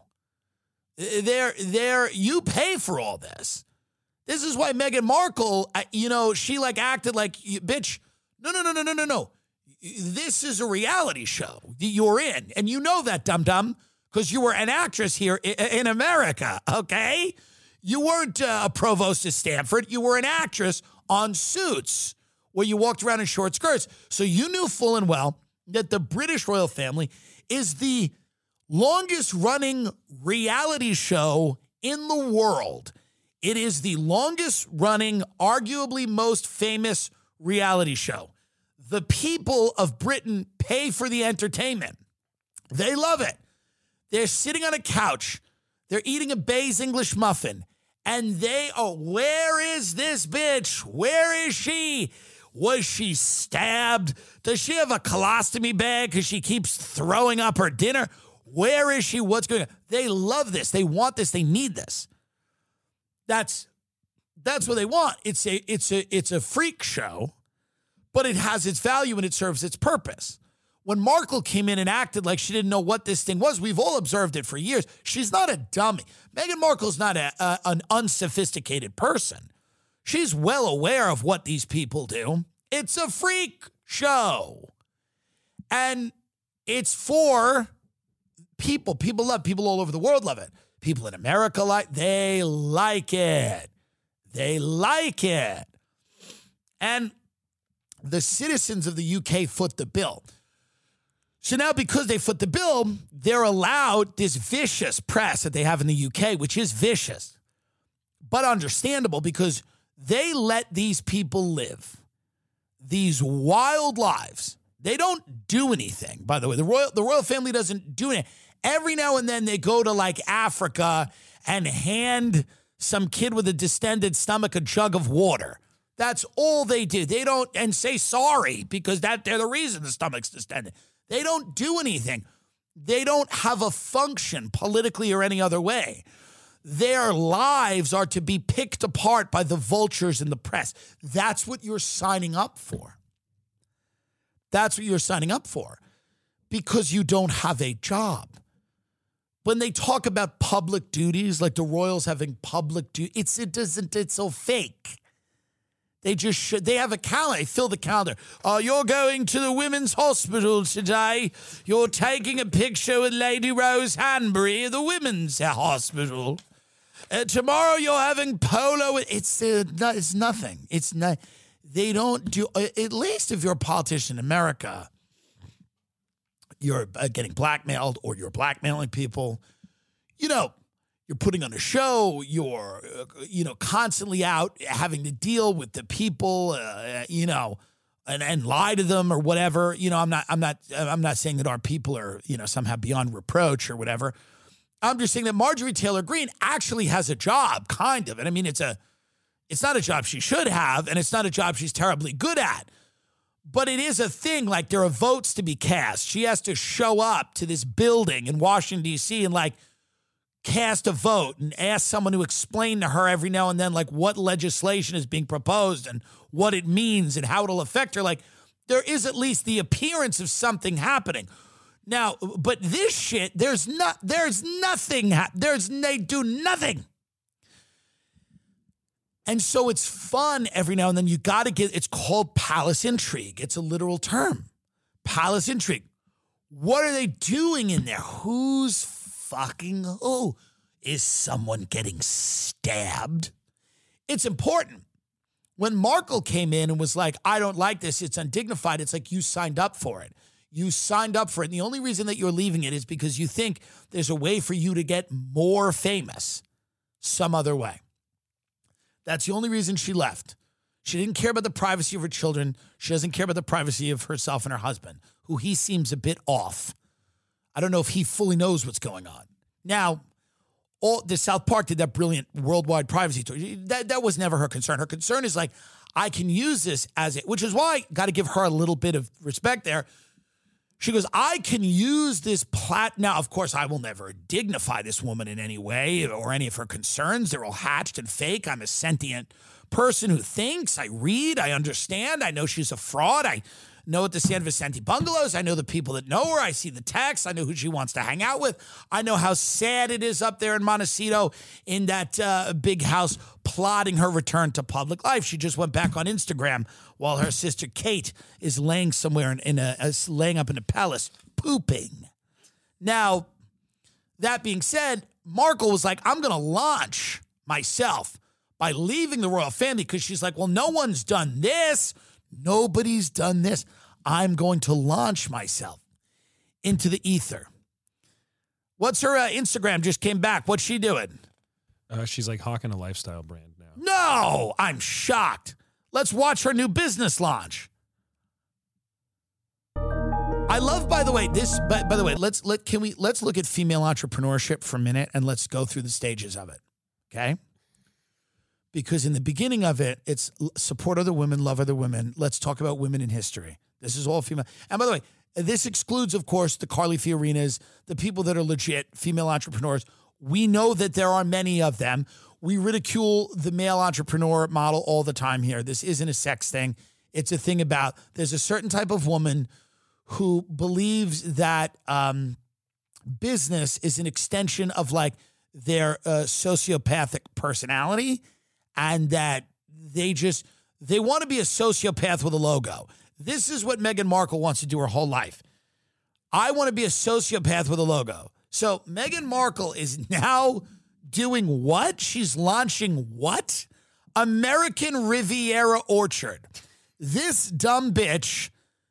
You pay for all this. This is why Meghan Markle, you know, she like acted like, bitch, no. This is a reality show you're in. And you know that, dum-dum, because you were an actress here in America, okay? You weren't a provost at Stanford. You were an actress on Suits, where you walked around in short skirts. So you knew full and well that the British royal family is the longest running reality show in the world. It is the longest running, arguably most famous reality show. The people of Britain pay for the entertainment. They love it. They're sitting on a couch. They're eating a Bayes English muffin. And where is this bitch? Where is she? Was she stabbed? Does she have a colostomy bag because she keeps throwing up her dinner? Where is she? What's going on? They love this. They want this. They need this. That's That's what they want. It's a freak show, but it has its value and it serves its purpose. When Markle came in and acted like she didn't know what this thing was, we've all observed it for years. She's not a dummy. Meghan Markle's not an unsophisticated person. She's well aware of what these people do. It's a freak show. And it's for people. People love it. People all over the world love it. People in America they like it. They like it. And the citizens of the UK foot the bill. So now because they foot the bill, they're allowed this vicious press that they have in the UK, which is vicious, but understandable because they let these people live these wild lives. They don't do anything, by the way. The royal family doesn't do anything. Every now and then they go to like Africa and hand some kid with a distended stomach a jug of water. That's all they do. They don't, and say sorry because they're the reason the stomach's distended. They don't do anything. They don't have a function politically or any other way. Their lives are to be picked apart by the vultures in the press. That's what you're signing up for. That's what you're signing up for because you don't have a job. When they talk about public duties, like the royals having public duties, it's so fake. They just should. They have a calendar. They fill the calendar. You're going to the women's hospital today. You're taking a picture with Lady Rose Hanbury at the women's hospital. Tomorrow you're having polo. It's nothing. It's not. They don't do. At least if you're a politician in America, you're getting blackmailed or you're blackmailing people. You know. You're putting on a show. You're, constantly out having to deal with the people, and lie to them or whatever. I'm not saying that our people are, somehow beyond reproach or whatever. I'm just saying that Marjorie Taylor Greene actually has a job, kind of. And I mean, it's not a job she should have, and it's not a job she's terribly good at. But it is a thing. Like there are votes to be cast. She has to show up to this building in Washington D.C. and cast a vote and ask someone to explain to her every now and then, what legislation is being proposed and what it means and how it'll affect her. There is at least the appearance of something happening. Now, but this shit, they do nothing. And so it's fun every now and then. You got to it's called palace intrigue. It's a literal term. Palace intrigue. What are they doing in there? Who's fucking who? Is someone getting stabbed? It's important. When Markle came in and was like, I don't like this, it's undignified, it's like you signed up for it. You signed up for it. And the only reason that you're leaving it is because you think there's a way for you to get more famous some other way. That's the only reason she left. She didn't care about the privacy of her children. She doesn't care about the privacy of herself and her husband, who he seems a bit off. I don't know if he fully knows what's going on. Now, the South Park did that brilliant worldwide privacy tour. That was never her concern. Her concern is I can use this as it, which is why I got to give her a little bit of respect there. She goes, I can use this Now, of course, I will never dignify this woman in any way or any of her concerns. They're all hatched and fake. I'm a sentient person who thinks. I read. I understand. I know she's a fraud. I know at the San Vicente bungalows. I know the people that know her. I see the texts. I know who she wants to hang out with. I know how sad it is up there in Montecito in that big house plotting her return to public life. She just went back on Instagram while her sister Kate is laying somewhere laying up in a palace pooping. Now, that being said, Markle was like, I'm going to launch myself by leaving the royal family because she's like, well, no one's done this. Nobody's done this. I'm going to launch myself into the ether. What's her Instagram just came back? What's she doing? She's hawking a lifestyle brand now. No, I'm shocked. Let's watch her new business launch. I love, by the way, let's look at female entrepreneurship for a minute and let's go through the stages of it. Okay? Because in the beginning of it, it's support other women, love other women. Let's talk about women in history. This is all female. And by the way, this excludes, of course, the Carly Fiorinas, the people that are legit female entrepreneurs. We know that there are many of them. We ridicule the male entrepreneur model all the time here. This isn't a sex thing. It's a thing about there's a certain type of woman who believes that business is an extension of like their sociopathic personality, and that they want to be a sociopath with a logo. This is what Meghan Markle wants to do her whole life. I want to be a sociopath with a logo. So Meghan Markle is now doing what? She's launching what? American Riviera Orchard. This dumb bitch.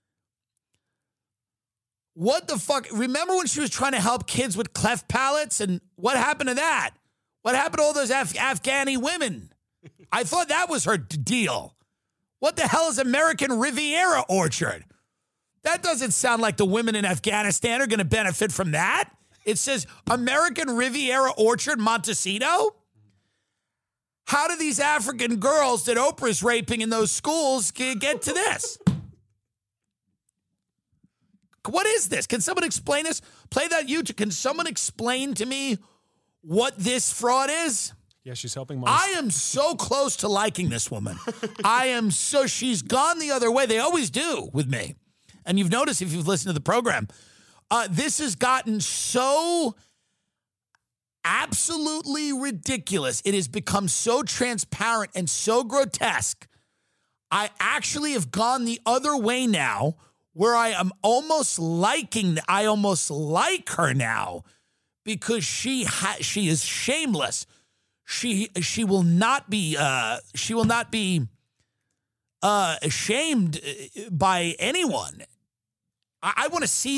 What the fuck? Remember when she was trying to help kids with cleft palates? And what happened to that? What happened to all those Afghani women? I thought that was her deal. What the hell is American Riviera Orchard? That doesn't sound like the women in Afghanistan are going to benefit from that. It says American Riviera Orchard Montecito. How do these African girls that Oprah's raping in those schools get to this? What is this? Can someone explain this? Play that YouTube. Can someone explain to me what this fraud is? Yeah, she's helping. I am so close to liking this woman. She's gone the other way. They always do with me. And you've noticed if you've listened to the program, this has gotten so absolutely ridiculous. It has become so transparent and so grotesque. I actually have gone the other way now, where I am almost I almost like her now, because she is shameless. She will not be ashamed by anyone. I want to see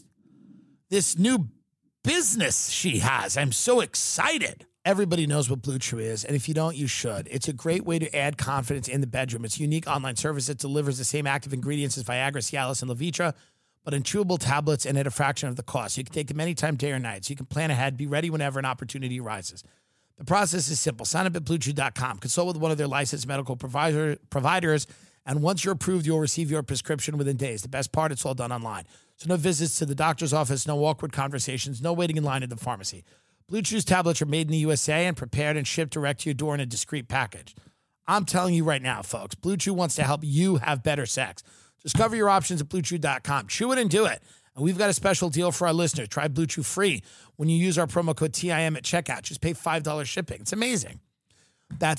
this new business she has. I'm so excited. Everybody knows what Blue Chew is, and if you don't, you should. It's a great way to add confidence in the bedroom. It's a unique online service that delivers the same active ingredients as Viagra, Cialis, and Levitra, but in chewable tablets and at a fraction of the cost. You can take them anytime, day or night, so you can plan ahead, be ready whenever an opportunity arises. The process is simple. Sign up at BlueChew.com. Consult with one of their licensed medical providers, and once you're approved, you'll receive your prescription within days. The best part, it's all done online. So no visits to the doctor's office, no awkward conversations, no waiting in line at the pharmacy. Blue Chew's tablets are made in the USA and prepared and shipped direct to your door in a discreet package. I'm telling you right now, folks, Blue Chew wants to help you have better sex. Discover your options at BlueChew.com. Chew it and do it. And we've got a special deal for our listeners. Try Blue Chew free when you use our promo code TIM at checkout. Just pay $5 shipping. It's amazing. That's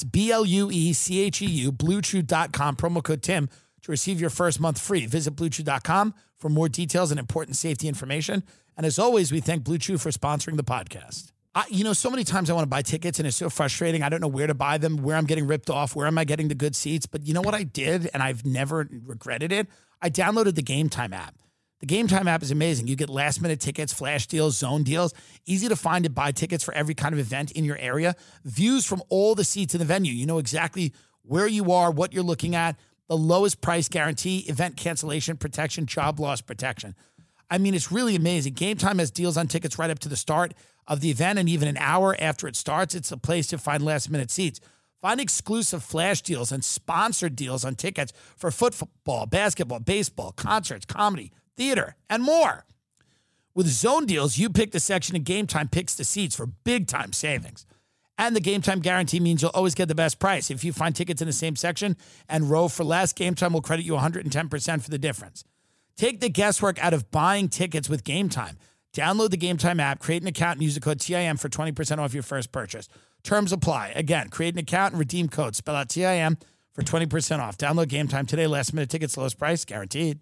BLUECHEU, BlueChew.com, promo code TIM to receive your first month free. Visit BlueChew.com for more details and important safety information. And as always, we thank Blue Chew for sponsoring the podcast. So many times I want to buy tickets and it's so frustrating. I don't know where to buy them, where I'm getting ripped off, where am I getting the good seats. But you know what I did, and I've never regretted it? I downloaded the Game Time app. The Game Time app is amazing. You get last-minute tickets, flash deals, zone deals. Easy to find and buy tickets for every kind of event in your area. Views from all the seats in the venue. You know exactly where you are, what you're looking at. The lowest price guarantee, event cancellation protection, job loss protection. I mean, it's really amazing. Game Time has deals on tickets right up to the start of the event, and even an hour after it starts. It's a place to find last-minute seats. Find exclusive flash deals and sponsored deals on tickets for football, basketball, baseball, concerts, comedy, theater, and more. With zone deals, you pick the section and Game Time picks the seats for big-time savings. And the Game Time guarantee means you'll always get the best price. If you find tickets in the same section and row for less, Game Time will credit you 110% for the difference. Take the guesswork out of buying tickets with Game Time. Download the Game Time app, create an account, and use the code TIM for 20% off your first purchase. Terms apply. Again, create an account and redeem code. Spell out TIM for 20% off. Download Game Time today. Last-minute tickets, lowest price, guaranteed.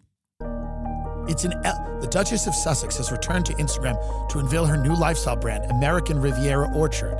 The Duchess of Sussex has returned to Instagram to unveil her new lifestyle brand, American Riviera Orchard.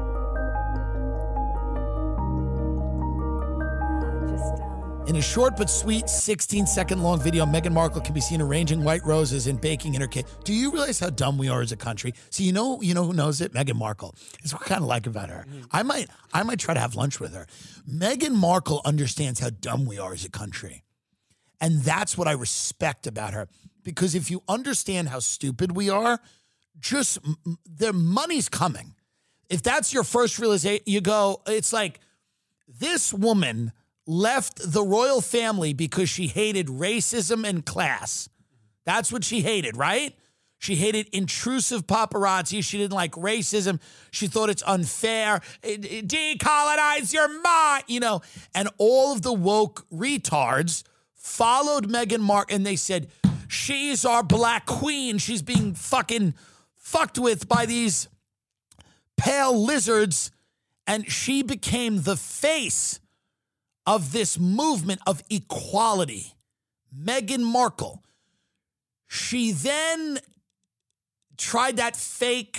In a short but sweet 16-second long video, Meghan Markle can be seen arranging white roses and baking in her kitchen. Do you realize how dumb we are as a country? So you know who knows it? Meghan Markle. It's what I kind of like about her. I might try to have lunch with her. Meghan Markle understands how dumb we are as a country. And that's what I respect about her. Because if you understand how stupid we are, just their money's coming. If that's your first realization, you go, it's like this woman left the royal family because she hated racism and class. That's what she hated, right? She hated intrusive paparazzi. She didn't like racism. She thought it's unfair. Decolonize your mind, And all of the woke retards followed Meghan Markle, and they said, she's our black queen. She's being fucking fucked with by these pale lizards. And she became the face of this movement of equality. Meghan Markle. She then tried that fake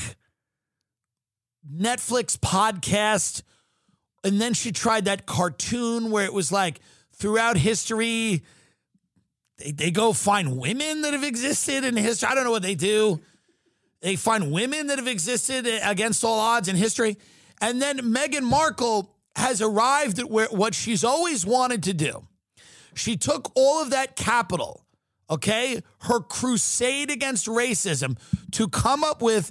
Netflix podcast, and then she tried that cartoon where it was like throughout history, they go find women that have existed in history. I don't know what they do. They find women that have existed against all odds in history. And then Meghan Markle has arrived at what she's always wanted to do. She took all of that capital, okay, her crusade against racism, to come up with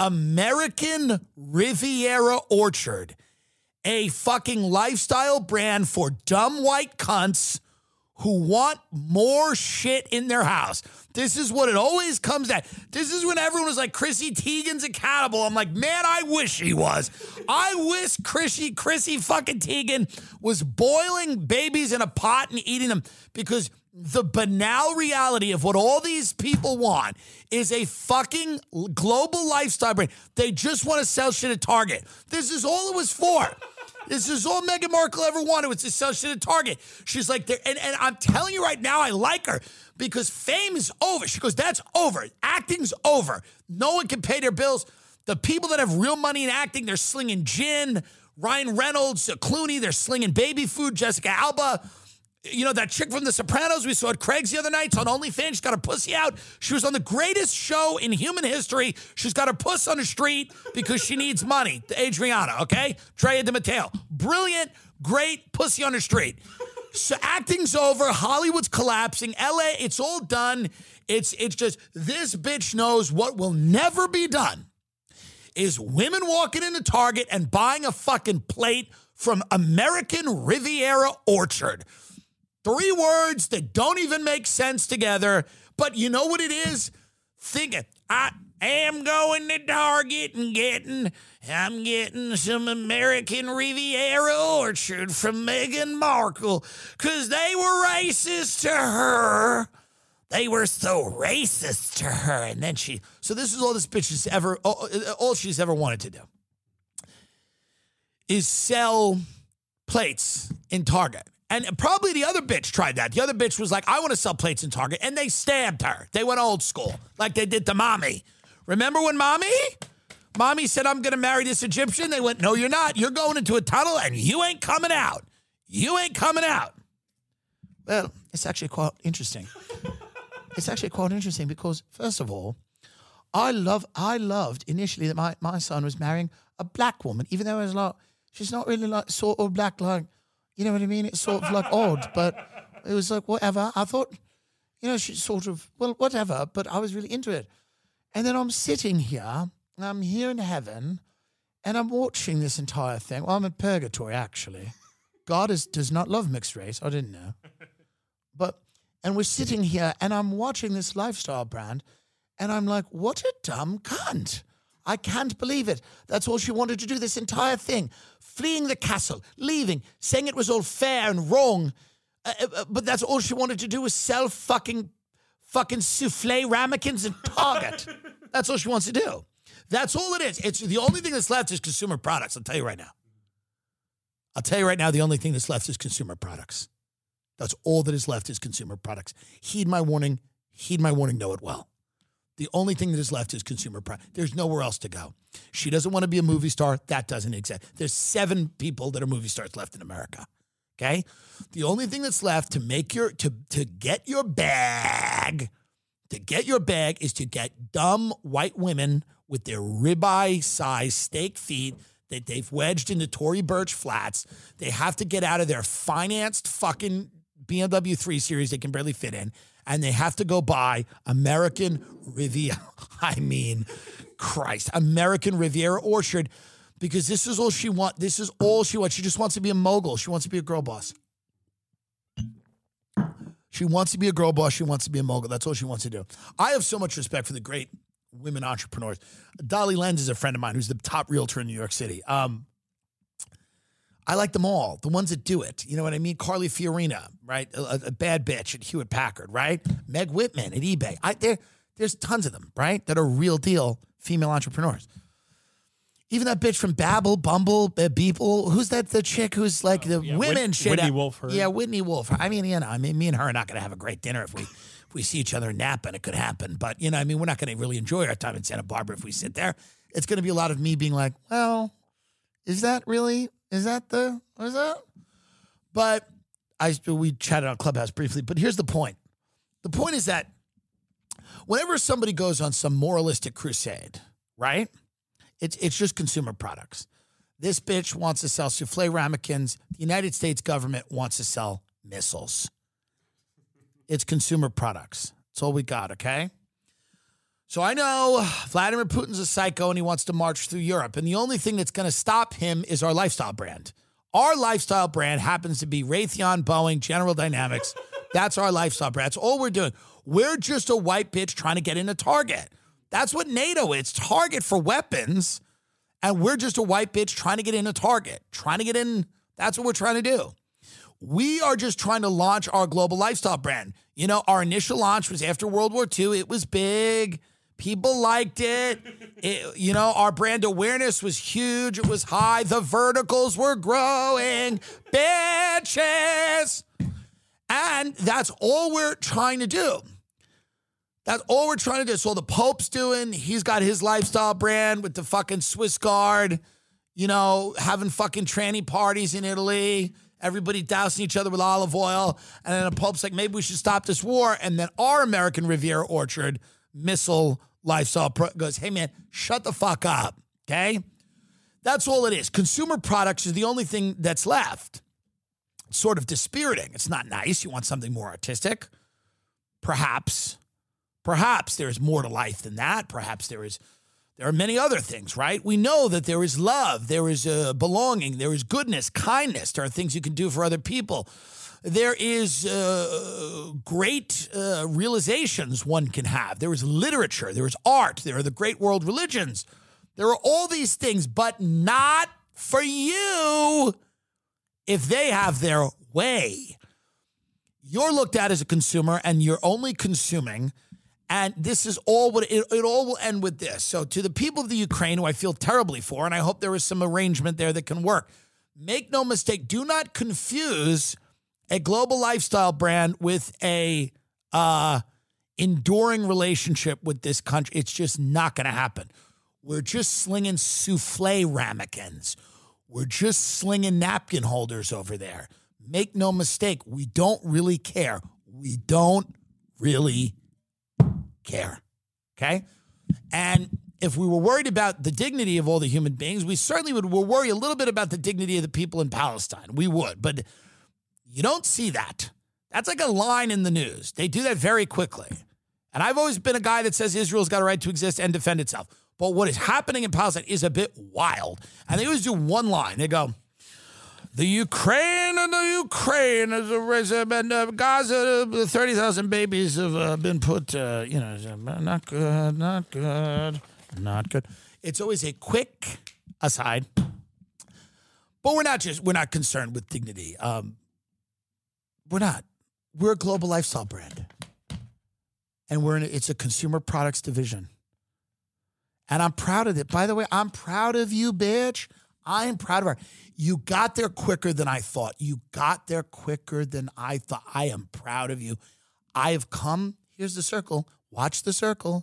American Riviera Orchard, a fucking lifestyle brand for dumb white cunts who want more shit in their house. This is what it always comes at. This is when everyone was like, Chrissy Teigen's accountable. I'm like, man, I wish he was. I wish Chrissy fucking Teigen was boiling babies in a pot and eating them, because the banal reality of what all these people want is a fucking global lifestyle brand. They just want to sell shit at Target. This is all it was for. This is all Meghan Markle ever wanted, was to sell shit at Target. She's like, and I'm telling you right now, I like her because fame is over. She goes, that's over. Acting's over. No one can pay their bills. The people that have real money in acting, they're slinging gin. Ryan Reynolds, Clooney, they're slinging baby food. Jessica Alba. That chick from The Sopranos we saw at Craig's the other night. It's on OnlyFans. She's got her pussy out. She was on the greatest show in human history. She's got her puss on the street because she needs money. Adriana, okay? Drea de Matteo. Brilliant, great pussy on the street. So acting's over. Hollywood's collapsing. LA, it's all done. It's just, this bitch knows what will never be done is women walking into Target and buying a fucking plate from American Riviera Orchard. 3 words that don't even make sense together. But you know what it is? Think it. I am going to Target and I'm getting some American Riviera Orchard from Meghan Markle because they were racist to her. They were so racist to her. And then so this is all this bitch has ever, all she's ever wanted to do is sell plates in Target. And probably the other bitch tried that. The other bitch was like, I want to sell plates in Target. And they stabbed her. They went old school, like they did to Mommy. Remember when Mommy said, I'm going to marry this Egyptian? They went, no, you're not. You're going into a tunnel and you ain't coming out. You ain't coming out. Well, it's actually quite interesting. It's actually quite interesting because, first of all, I loved initially that my son was marrying a black woman, even though I was like, she's not really like sort of black, like, you know what I mean? It's sort of like odd, but it was like, whatever. I thought, she's sort of, well, whatever, but I was really into it. And then I'm sitting here, and I'm here in heaven, and I'm watching this entire thing. Well, I'm in purgatory, actually. God does not love mixed race. I didn't know. And we're sitting here, and I'm watching this lifestyle brand, and I'm like, what a dumb cunt. I can't believe it. That's all she wanted to do, this entire thing. Fleeing the castle, leaving, saying it was all fair and wrong. But that's all she wanted to do was sell fucking souffle ramekins in Target. That's all she wants to do. That's all it is. It's the only thing that's left is consumer products. I'll tell you right now. The only thing that's left is consumer products. That's all that is left is consumer products. Heed my warning, know it well. The only thing that is left is consumer products. There's nowhere else to go. She doesn't want to be a movie star. That doesn't exist. There's 7 people that are movie stars left in America. Okay? The only thing that's left to get your bag is to get dumb white women with their ribeye-sized steak feet that they've wedged into Tory Burch flats. They have to get out of their financed fucking BMW 3 Series they can barely fit in, and they have to go buy American Riviera. American Riviera Orchard, because this is all she wants. This is all she wants. She just wants to be a mogul. She wants to be a girl boss. She wants to be a girl boss. She wants to be a mogul. That's all she wants to do. I have so much respect for the great women entrepreneurs. Dolly Lenz is a friend of mine who's the top realtor in New York City. I like them all, the ones that do it. You know what I mean? Carly Fiorina, right? A bad bitch at Hewlett Packard, right? Meg Whitman at eBay. There's tons of them, right? That are real deal female entrepreneurs. Even that bitch from Babbel, Bumble, Beeple. Who's that? The chick who's like the women shit. Whitney Wolf. Yeah, Whitney Wolf. I mean, me and her are not going to have a great dinner if we see each other napping. It could happen, but we're not going to really enjoy our time in Santa Barbara if we sit there. It's going to be a lot of me being like, well, is that really? Is that what is that? But we chatted on Clubhouse briefly. But here's the point. The point is that whenever somebody goes on some moralistic crusade, right? It's just consumer products. This bitch wants to sell souffle ramekins. The United States government wants to sell missiles. It's consumer products. That's all we got, okay? So I know Vladimir Putin's a psycho and he wants to march through Europe. And the only thing that's going to stop him is our lifestyle brand. Our lifestyle brand happens to be Raytheon, Boeing, General Dynamics. That's our lifestyle brand. That's all we're doing. We're just a white bitch trying to get into Target. That's what NATO is. Target for weapons. And we're just a white bitch trying to get into Target. Trying to get in. That's what we're trying to do. We are just trying to launch our global lifestyle brand. You know, our initial launch was after World War II. It was big. People liked it. Our brand awareness was huge. It was high. The verticals were growing. Bitches. And that's all we're trying to do. That's all we're trying to do. So the Pope's doing, he's got his lifestyle brand with the fucking Swiss Guard, having fucking tranny parties in Italy, everybody dousing each other with olive oil. And then the Pope's like, maybe we should stop this war. And then our American Riviera Orchard missile lifestyle goes, hey man, shut the fuck up, okay? That's all it is. Consumer products is the only thing that's left. It's sort of dispiriting. It's not nice. You want something more artistic. Perhaps there's more to life than that. Perhaps there are many other things, right? We know that there is love, there is belonging, there is goodness, kindness. There are things you can do for other people. There is great realizations one can have. There is literature, there is art, there are the great world religions. There are all these things, but not for you if they have their way. You're looked at as a consumer and you're only consuming. And this is all what it all will end with this. So to the people of the Ukraine, who I feel terribly for, and I hope there is some arrangement there that can work, make no mistake, do not confuse a global lifestyle brand with a enduring relationship with this country. It's just not going to happen. We're just slinging souffle ramekins. We're just slinging napkin holders over there. Make no mistake, we don't really care. We don't really care, okay? And if we were worried about the dignity of all the human beings, we certainly would worry a little bit about the dignity of the people in Palestine. We would, but you don't see that. That's like a line in the news. They do that very quickly. And I've always been a guy that says Israel's got a right to exist and defend itself. But what is happening in Palestine is a bit wild. And they always do one line. They go, the Ukraine, Gaza, 30,000 babies have been put, not good. It's always a quick aside. But we're not concerned with dignity. We're not. We're a global lifestyle brand. And it's a consumer products division. And I'm proud of it. By the way, I'm proud of you, bitch. I am proud of her. You got there quicker than I thought. I am proud of you. I have come. Here's the circle. Watch the circle.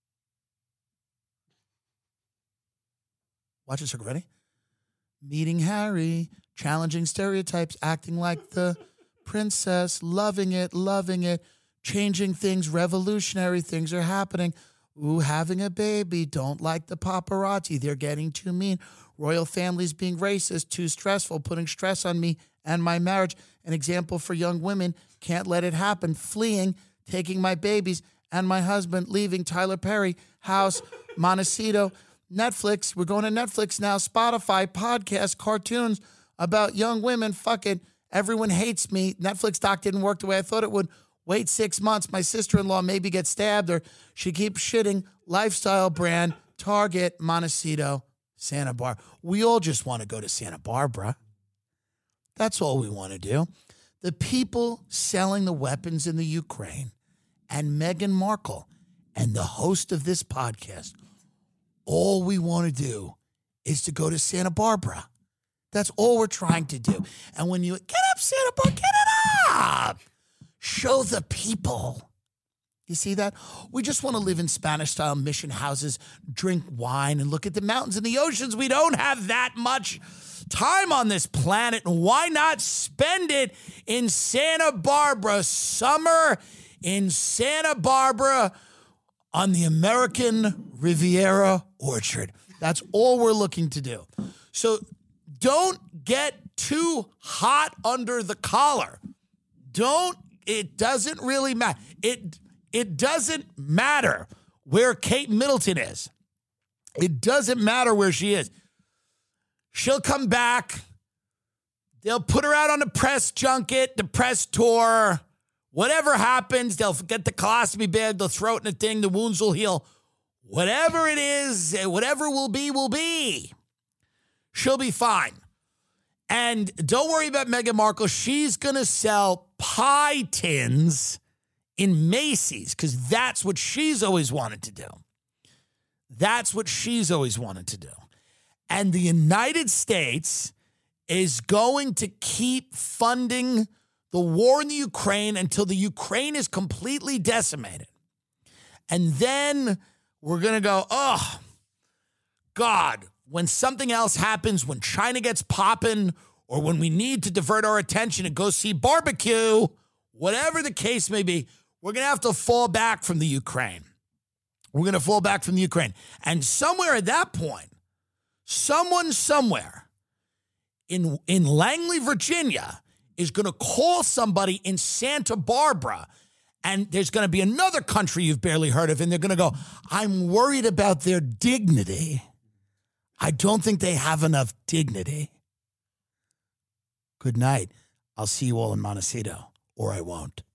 Watch the circle. Ready? Meeting Harry, challenging stereotypes, acting like the princess, loving it, changing things, revolutionary things are happening. Ooh, having a baby, don't like the paparazzi, they're getting too mean. Royal families being racist, too stressful, putting stress on me and my marriage. An example for young women, can't let it happen. Fleeing, taking my babies and my husband, leaving Tyler Perry, house, Montecito, Netflix. We're going to Netflix now, Spotify, podcasts, cartoons about young women. Fuck it. Everyone hates me. Netflix doc didn't work the way I thought it would. Wait 6 months. My sister-in-law maybe gets stabbed or she keeps shitting. lifestyle brand, Target, Montecito, Santa Barbara. We all just want to go to Santa Barbara. That's all we want to do. The people selling the weapons in the Ukraine and Meghan Markle and the host of this podcast, all we want to do is to go to Santa Barbara. That's all we're trying to do. And when you get up, Santa Barbara, get it up. Show the people. You see that? We just want to live in Spanish-style mission houses, drink wine, and look at the mountains and the oceans. We don't have that much time on this planet. And why not spend it in Santa Barbara? Summer in Santa Barbara on the American Riviera Orchard. That's all we're looking to do. So don't get too hot under the collar. It doesn't really matter. It doesn't matter where Kate Middleton is. It doesn't matter where she is. She'll come back. They'll put her out on the press junket, the press tour. Whatever happens, they'll get the colostomy bag, they'll throw it in a thing, the wounds will heal. Whatever it is, whatever will be, will be. She'll be fine. And don't worry about Meghan Markle. She's going to sell pie tins in Macy's because that's what she's always wanted to do. That's what she's always wanted to do. And the United States is going to keep funding the war in the Ukraine until the Ukraine is completely decimated. And then we're going to go, oh, God, when something else happens, when China gets popping, or when we need to divert our attention and go see barbecue, whatever the case may be, we're going to have to fall back from the Ukraine. We're going to fall back from the Ukraine. And somewhere at that point, someone somewhere in Langley, Virginia, is going to call somebody in Santa Barbara, and there's going to be another country you've barely heard of, and they're going to go, I'm worried about their dignity. I don't think they have enough dignity. Good night. I'll see you all in Montecito, or I won't.